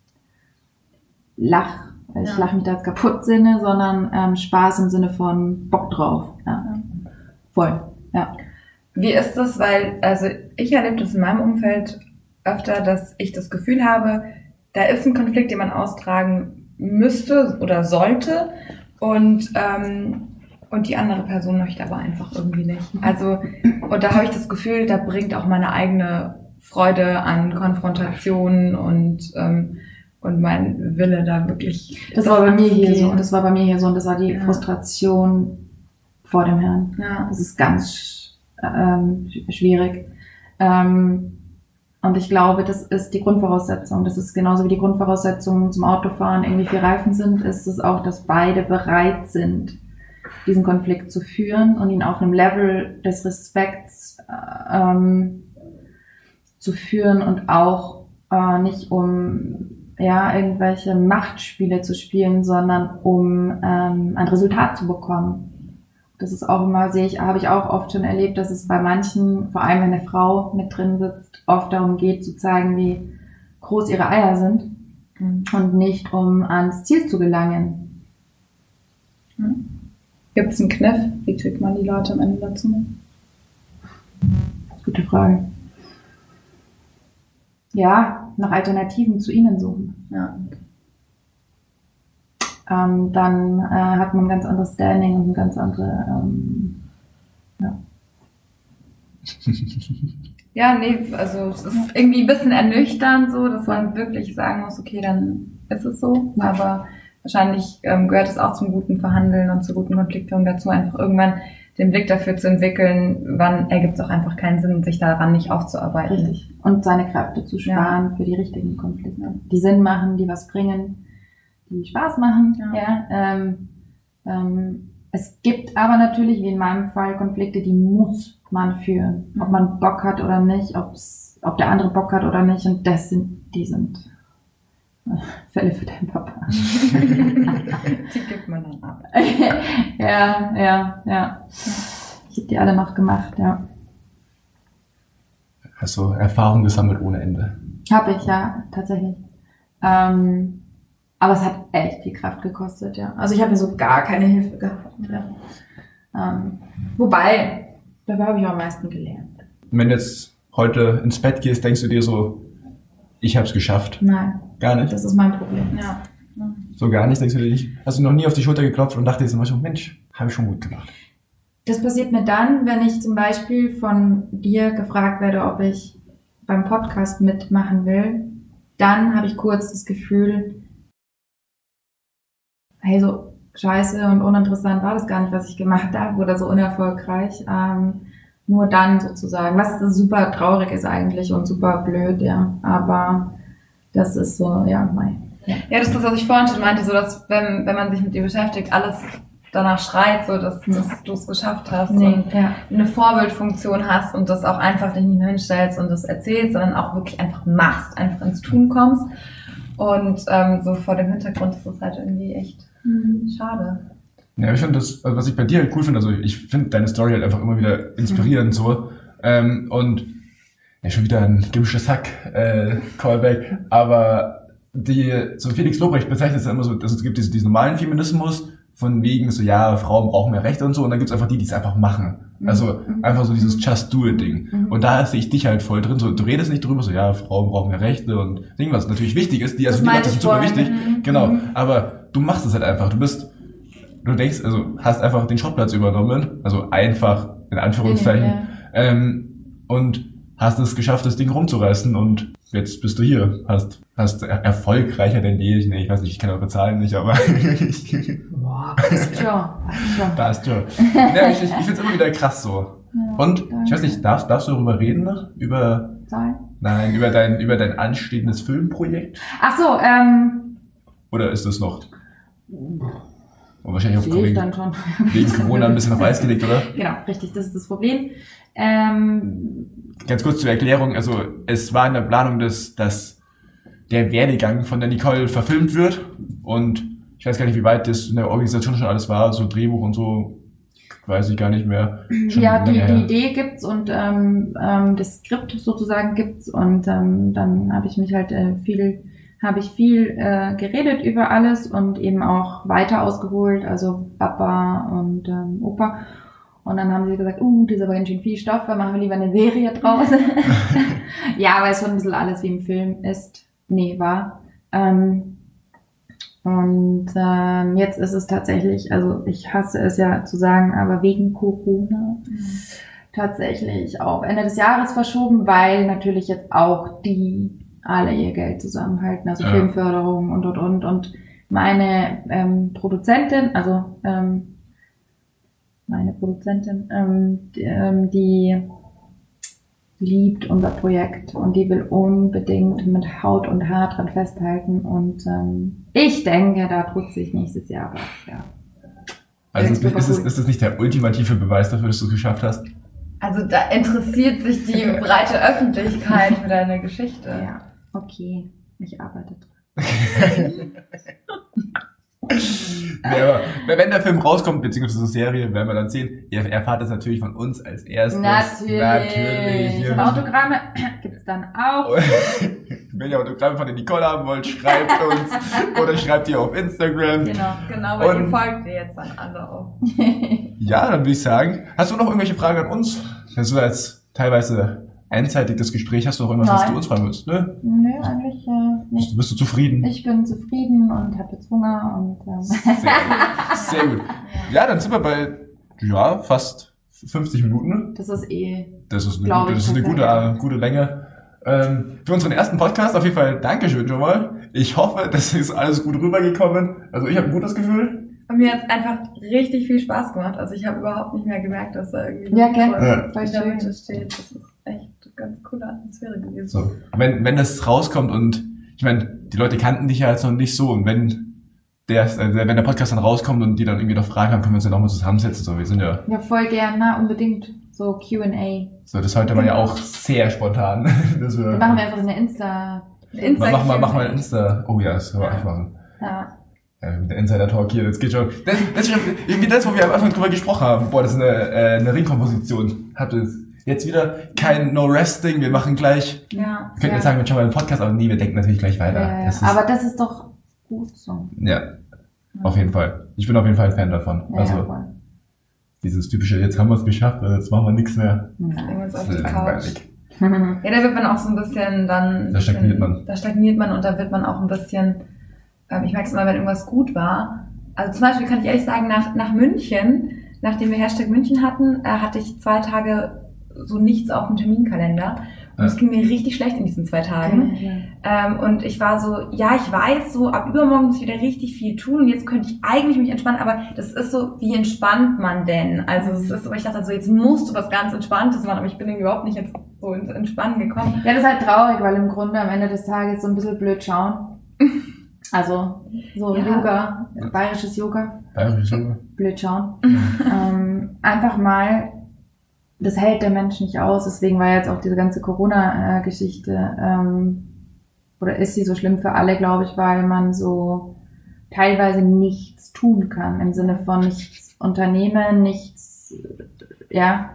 Speaker 2: Lach, ich
Speaker 3: Ja.
Speaker 2: lache mich da jetzt kaputt Sinne, sondern ähm, Spaß im Sinne von Bock drauf. Ja? Voll, ja.
Speaker 3: Wie ist das? Weil, also ich erlebe das in meinem Umfeld öfter, dass ich das Gefühl habe, da ist ein Konflikt, den man austragen müsste oder sollte und ähm, und die andere Person möchte aber einfach irgendwie nicht. Also, und da habe ich das Gefühl, da bringt auch meine eigene Freude an Konfrontation und ähm, und mein Wille da wirklich.
Speaker 2: Das war bei mir hier
Speaker 3: anzugehen.
Speaker 2: so und das war bei mir hier so und das war die
Speaker 3: Ja.
Speaker 2: Frustration vor dem Herrn.
Speaker 3: Ja.
Speaker 2: Das ist ganz ähm, sch- schwierig. Ähm, und ich glaube, das ist die Grundvoraussetzung. Das ist genauso wie die Grundvoraussetzung zum Autofahren irgendwie vier Reifen sind, ist es auch, dass beide bereit sind, diesen Konflikt zu führen und ihn auf einem Level des Respekts äh, ähm, zu führen und auch äh, nicht um ja, irgendwelche Machtspiele zu spielen, sondern um ähm, ein Resultat zu bekommen. Das ist auch immer, sehe ich, habe ich auch oft schon erlebt, dass es bei manchen, vor allem wenn eine Frau mit drin sitzt, oft darum geht, zu zeigen, wie groß ihre Eier sind
Speaker 3: Mhm.
Speaker 2: und nicht um ans Ziel zu gelangen.
Speaker 3: Gibt es einen Kniff? Wie kriegt man die Leute am Ende dazu?
Speaker 2: Gute Frage. Ja, nach Alternativen zu ihnen suchen.
Speaker 3: Ja.
Speaker 2: Ähm, dann äh, hat man ein ganz anderes Standing und eine ganz andere, ähm,
Speaker 3: Ja, nee, also es ist irgendwie ein bisschen ernüchternd so, dass man wirklich sagen muss, okay, dann ist es so.
Speaker 2: Ja.
Speaker 3: Aber wahrscheinlich ähm, gehört es auch zum guten Verhandeln und zur guten Konfliktführung dazu, einfach irgendwann den Blick dafür zu entwickeln, wann ergibt es auch einfach keinen Sinn, sich daran nicht aufzuarbeiten.
Speaker 2: Richtig. Und seine Kräfte zu sparen ja. für die richtigen Konflikte. Die Sinn machen, die was bringen, die Spaß machen. Ja. Ja, ähm, ähm, es gibt aber natürlich, wie in meinem Fall, Konflikte, die muss man führen. Ob man Bock hat oder nicht, ob's, ob der andere Bock hat oder nicht. Und das sind, die sind Fälle für deinen Papa.
Speaker 3: Die gibt man dann ab.
Speaker 2: ja, ja, ja. Ich habe die alle noch gemacht, ja.
Speaker 1: Hast du Erfahrung gesammelt ohne Ende?
Speaker 2: Habe ich, ja, tatsächlich. Ähm, aber es hat echt viel Kraft gekostet, ja. Also ich habe mir so gar keine Hilfe gehabt. Ja. Ähm, wobei, dafür habe ich auch am meisten gelernt.
Speaker 1: Wenn du jetzt heute ins Bett gehst, denkst du dir so, ich habe es geschafft?
Speaker 2: Nein.
Speaker 1: Gar nicht?
Speaker 2: Das ist mein Problem, ja.
Speaker 1: So gar nicht, denkst du dir nicht? Hast du noch nie auf die Schulter geklopft und dachtest immer so, Mensch, habe ich schon gut gemacht?
Speaker 2: Das passiert mir dann, wenn ich zum Beispiel von dir gefragt werde, ob ich beim Podcast mitmachen will. Dann habe ich kurz das Gefühl, hey, so scheiße und uninteressant war das gar nicht, was ich gemacht habe oder so unerfolgreich. Ähm, nur dann sozusagen, was super traurig ist eigentlich und super blöd, ja. Aber das ist so, ja, mein.
Speaker 3: Ja, ja, das ist das, was ich vorhin schon meinte, so dass, wenn, wenn man sich mit dir beschäftigt, alles danach schreit, so dass, dass du es geschafft hast
Speaker 2: nee,
Speaker 3: und
Speaker 2: ja.
Speaker 3: eine Vorbildfunktion hast und das auch einfach dich nicht nur hinstellst und das erzählst, sondern auch wirklich einfach machst, einfach ins Tun kommst. Und ähm, so vor dem Hintergrund ist das halt irgendwie echt mhm. schade.
Speaker 1: Ja, ich finde das, was ich bei dir halt cool finde, also ich finde deine Story halt einfach immer wieder inspirierend mhm. so. Ähm, und ja, schon wieder ein gemischtes Hack, äh, Callback, aber die, so Felix Lobrecht bezeichnet es ja immer so, also es gibt diesen, diesen normalen Feminismus, von wegen so, ja, Frauen brauchen mehr Rechte und so, und dann gibt's einfach die, die es einfach machen. Also einfach so dieses Just-Do-It-Ding. Mhm. Und da sehe ich dich halt voll drin. So, du redest nicht drüber, so, ja, Frauen brauchen mehr Rechte und Ding, was natürlich wichtig ist. Die, also die Leute sind super wichtig. Mhm. Genau. Mhm. Aber du machst es halt einfach. Du bist, du denkst, also hast einfach den Schrottplatz übernommen. Also einfach, in Anführungszeichen. Ja. Ähm, und hast es geschafft, das Ding rumzureißen, und jetzt bist du hier. Hast, hast erfolgreicher denn je. Nee, ich weiß nicht, ich kenne eure Zahlen nicht, aber
Speaker 2: Boah, passt schon.
Speaker 1: Passt schon. Ja, ich ich, ich finde es immer wieder krass so. Ja, und danke. Ich weiß nicht, darfst, darfst du darüber reden noch? Über
Speaker 2: Zahlen?
Speaker 1: Nein, über dein, über dein anstehendes Filmprojekt?
Speaker 2: Ach so, ähm.
Speaker 1: Oder ist das noch? Und wahrscheinlich auf
Speaker 2: wegen, dann schon.
Speaker 1: wegen Corona ein bisschen auf Eis gelegt, oder?
Speaker 2: Genau, richtig, das ist das Problem. Ähm,
Speaker 1: Ganz kurz zur Erklärung, also es war in der Planung, dass, dass der Werdegang von der Nicole verfilmt wird, und ich weiß gar nicht, wie weit das in der Organisation schon alles war, so Drehbuch und so, weiß ich gar nicht mehr. Schon
Speaker 2: ja, die, die Idee gibt's und ähm, ähm, das Skript sozusagen gibt's, und ähm, dann habe ich mich halt äh, viel habe ich viel äh, geredet über alles und eben auch weiter ausgeholt, also Papa und ähm, Opa. Und dann haben sie gesagt, uh, das ist aber ganz schön viel Stoff, wir machen lieber eine Serie draus. Ja, weil es schon ein bisschen alles wie im Film ist. Nee, war. Ähm, und ähm, jetzt ist es tatsächlich, also ich hasse es ja zu sagen, aber wegen Corona mhm. tatsächlich auf Ende des Jahres verschoben, weil natürlich jetzt auch die alle ihr Geld zusammenhalten, also ja. Filmförderung und und und. Und meine ähm, Produzentin, also ähm, meine Produzentin, ähm, die, ähm, die liebt unser Projekt und die will unbedingt mit Haut und Haar dran festhalten, und ähm, ich denke, da tut sich nächstes Jahr was, ja.
Speaker 1: Also ist, ist, es, ist das nicht der ultimative Beweis dafür, dass du es geschafft hast?
Speaker 3: Also da interessiert sich die breite Öffentlichkeit für deine Geschichte.
Speaker 2: Ja, okay, ich arbeite dran.
Speaker 1: Ja, aber wenn der Film rauskommt, beziehungsweise die Serie, werden wir dann sehen, ihr erfahrt das natürlich von uns als erstes.
Speaker 2: Natürlich. Natürlich. Und Autogramme gibt's dann auch.
Speaker 1: Wenn ihr Autogramme von der Nicole haben wollt, schreibt uns oder schreibt ihr auf Instagram.
Speaker 3: Genau, genau, weil ihr folgt ihr jetzt dann alle auf.
Speaker 1: Ja, dann würde ich sagen, hast du noch irgendwelche Fragen an uns? Das ist jetzt teilweise einseitig das Gespräch. Hast du noch irgendwas, Nein. was du uns fragen willst? Ne?
Speaker 2: Nö, eigentlich äh, nicht.
Speaker 1: Bist, bist du zufrieden?
Speaker 2: Ich bin zufrieden und habe jetzt Hunger und ähm.
Speaker 1: sehr, sehr gut. Ja, dann sind wir bei ja fast fünfzig Minuten.
Speaker 2: Das ist eh.
Speaker 1: Das ist eine, gute, das ist eine gute, äh, gute Länge. Ähm, für unseren ersten Podcast auf jeden Fall Dankeschön schon mal. Ich hoffe, das ist alles gut rübergekommen. Also ich habe ein gutes Gefühl.
Speaker 3: Und mir hat es einfach richtig viel Spaß gemacht. Also ich habe überhaupt nicht mehr gemerkt, dass da irgendwie
Speaker 2: Ja, gell?
Speaker 1: Ja.
Speaker 3: voll in der Mitte steht. Das ist echt eine ganz coole Atmosphäre gewesen.
Speaker 1: So. Wenn, wenn das rauskommt und ich meine, die Leute kannten dich ja jetzt noch nicht so und wenn der, äh, wenn der Podcast dann rauskommt und die dann irgendwie noch Fragen haben, können wir uns dann auch mal zusammensetzen. So, wir sind ja,
Speaker 2: Ja, voll gern, na, unbedingt. So Q and A.
Speaker 1: so, das heute war ja auch sehr spontan. Dass wir,
Speaker 2: Dann machen wir einfach eine Insta.
Speaker 3: Insta-
Speaker 1: mach mal, mach mal Insta. Oh ja, das können wir
Speaker 2: Ja.
Speaker 1: echt machen.
Speaker 2: Ja.
Speaker 1: Ja, mit der Insider-Talk hier, das geht schon. Das, das ist schon irgendwie das, wo wir am Anfang drüber gesprochen haben. Boah, das ist eine, äh, eine Ringkomposition. Habt ihr das? Jetzt wieder kein No-Resting, wir machen gleich.
Speaker 3: Ja.
Speaker 1: Wir könnten
Speaker 2: Ja.
Speaker 1: jetzt sagen, wir schauen mal den Podcast, aber nee, wir denken natürlich gleich weiter.
Speaker 2: Ja,
Speaker 1: Das
Speaker 2: ja.
Speaker 1: ist,
Speaker 2: Aber das ist doch gut so.
Speaker 1: ja, auf jeden Fall. Ich bin auf jeden Fall ein Fan davon.
Speaker 2: Ja,
Speaker 1: Also,
Speaker 2: ja, voll.
Speaker 1: dieses typische, jetzt haben wir es geschafft, jetzt machen wir nichts mehr.
Speaker 3: Legen wir
Speaker 2: Ja.
Speaker 3: uns auf
Speaker 1: Das
Speaker 3: die
Speaker 1: ist
Speaker 3: Couch.
Speaker 1: langweilig.
Speaker 3: Ja, da wird man auch so ein bisschen dann...
Speaker 1: Da stagniert man.
Speaker 3: Da stagniert man und da wird man auch ein bisschen... Ähm, ich merke es immer, wenn irgendwas gut war. Also zum Beispiel kann ich ehrlich sagen, nach, nach München, nachdem wir Hashtag München hatten, äh, hatte ich zwei Tage so nichts auf dem Terminkalender. Und
Speaker 1: Ja.
Speaker 3: es ging mir richtig schlecht in diesen zwei Tagen. Ähm, und ich war so, ja, ich weiß, so ab übermorgen muss ich wieder richtig viel tun und jetzt könnte ich eigentlich mich entspannen, aber das ist so, wie entspannt man denn? Also es ist so, ich dachte so, jetzt musst du was ganz Entspanntes machen, aber ich bin irgendwie überhaupt nicht ins, so ins Entspannen gekommen.
Speaker 2: Ja, das ist halt traurig, weil im Grunde am Ende des Tages so ein bisschen blöd schauen. Also, so
Speaker 3: Ja.
Speaker 2: Yoga, bayerisches Yoga,
Speaker 1: Bayerische Zunge.
Speaker 2: blöd schauen. ähm, einfach mal, das hält der Mensch nicht aus, deswegen war jetzt auch diese ganze Corona-Geschichte, ähm, oder ist sie so schlimm für alle, glaube ich, weil man so teilweise nichts tun kann, im Sinne von nichts unternehmen, nichts, äh, ja.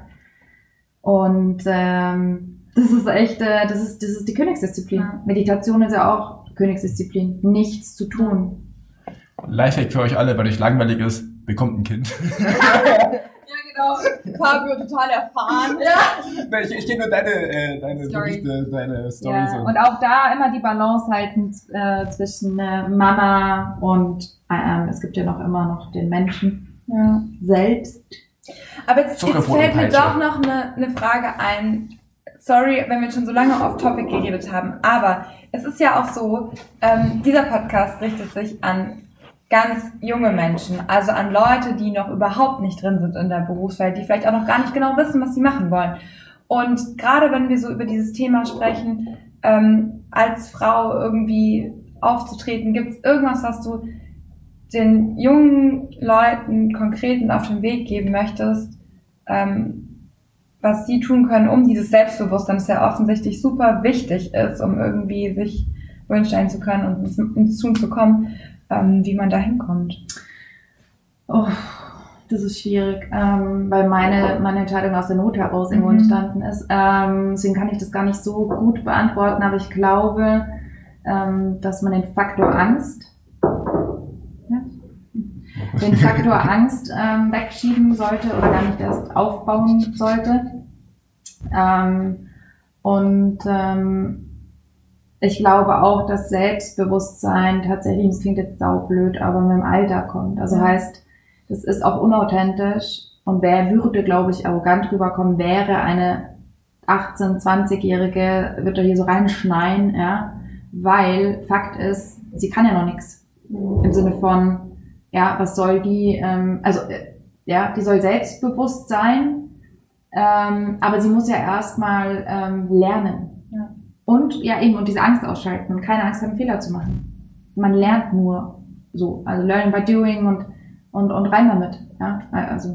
Speaker 2: Und ähm, das ist echt, äh, das ist, das ist die Königsdisziplin.
Speaker 3: Ja.
Speaker 2: Meditation ist ja auch Königsdisziplin, nichts zu tun.
Speaker 1: Lifehack für euch alle, weil euch langweilig ist, bekommt ein Kind.
Speaker 3: Ja, genau. Fabio total erfahren. Ja.
Speaker 1: ich ich kenne nur deine, äh, deine
Speaker 3: Story.
Speaker 1: Berichte, deine Storys.
Speaker 2: Ja, und auch da immer die Balance halten äh, zwischen äh, Mama und ähm, es gibt ja noch immer noch den Menschen
Speaker 3: Ja.
Speaker 2: selbst.
Speaker 3: Aber jetzt, jetzt
Speaker 1: Zuckerbrot
Speaker 3: fällt
Speaker 1: und
Speaker 3: mir
Speaker 1: Peitsche.
Speaker 3: doch noch eine, eine Frage ein. Sorry, wenn wir schon so lange off-topic geredet haben, aber es ist ja auch so, ähm, dieser Podcast richtet sich an ganz junge Menschen, also an Leute, die noch überhaupt nicht drin sind in der Berufswelt, die vielleicht auch noch gar nicht genau wissen, was sie machen wollen. Und gerade wenn wir so über dieses Thema sprechen, ähm, als Frau irgendwie aufzutreten, gibt es irgendwas, was du den jungen Leuten konkret mit auf den Weg geben möchtest, ähm, was sie tun können, um dieses Selbstbewusstsein, das ja offensichtlich super wichtig ist, um irgendwie sich wünschen zu können und ins, ins Tun zu kommen, ähm, wie man da hinkommt.
Speaker 2: Oh, das ist schwierig, ähm, weil meine, meine Entscheidung aus der Not heraus irgendwo
Speaker 3: Mhm.
Speaker 2: entstanden ist. Ähm, deswegen kann ich das gar nicht so gut beantworten, aber ich glaube, ähm, dass man den Faktor Angst, ja, den Faktor Angst ähm, wegschieben sollte oder gar nicht erst aufbauen sollte. Ähm, und ähm, ich glaube auch, dass Selbstbewusstsein tatsächlich, das klingt jetzt saublöd, aber mit dem Alter kommt. Also
Speaker 3: Ja.
Speaker 2: heißt, das ist auch unauthentisch und wer würde, glaube ich, arrogant rüberkommen, wäre eine achtzehn-, zwanzigjährige, wird da hier so reinschneien, ja, weil Fakt ist, sie kann ja noch nichts. Im Sinne von, ja, was soll die, ähm, also, äh, ja, die soll selbstbewusst sein, ähm, aber sie muss ja erstmal ähm, lernen.
Speaker 3: Ja.
Speaker 2: Und, ja, eben, und diese Angst ausschalten und keine Angst haben, Fehler zu machen. Man lernt nur so, also learning by doing und, und, und rein damit, ja, also.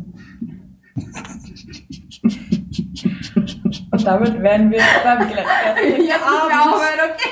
Speaker 3: Und damit werden wir beim Glätten.
Speaker 2: Jetzt müssen wir aufhören, okay.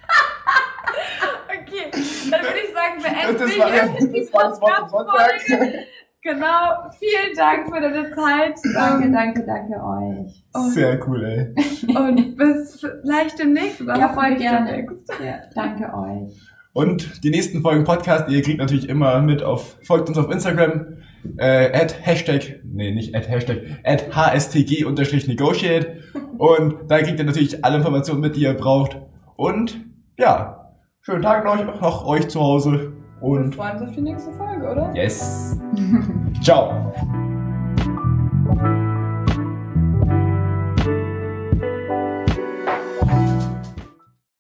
Speaker 3: Okay, dann würde ich sagen, beenden
Speaker 1: Das
Speaker 3: wir
Speaker 1: war,
Speaker 3: hier die
Speaker 1: das war das Wort zum
Speaker 3: Podcast-Folge. Genau, vielen Dank für deine Zeit.
Speaker 2: Danke,
Speaker 3: Ähm,
Speaker 2: danke, danke euch.
Speaker 1: Sehr cool, ey.
Speaker 3: Und bis vielleicht demnächst. Oder
Speaker 2: Ja, voll
Speaker 3: hoffentlich
Speaker 2: gerne.
Speaker 3: demnächst.
Speaker 2: Ja, danke euch.
Speaker 1: Und die nächsten Folgen Podcast, ihr kriegt natürlich immer mit auf, folgt uns auf Instagram, äh, at Hashtag, nee, nicht at Hashtag, at H S T G unterstrich negotiate. Und da kriegt ihr natürlich alle Informationen mit, die ihr braucht. Und, ja, schönen Tag noch, noch euch zu Hause.
Speaker 3: Wir
Speaker 1: Und,
Speaker 3: freuen uns auf die nächste Folge, oder?
Speaker 1: yes. Ciao.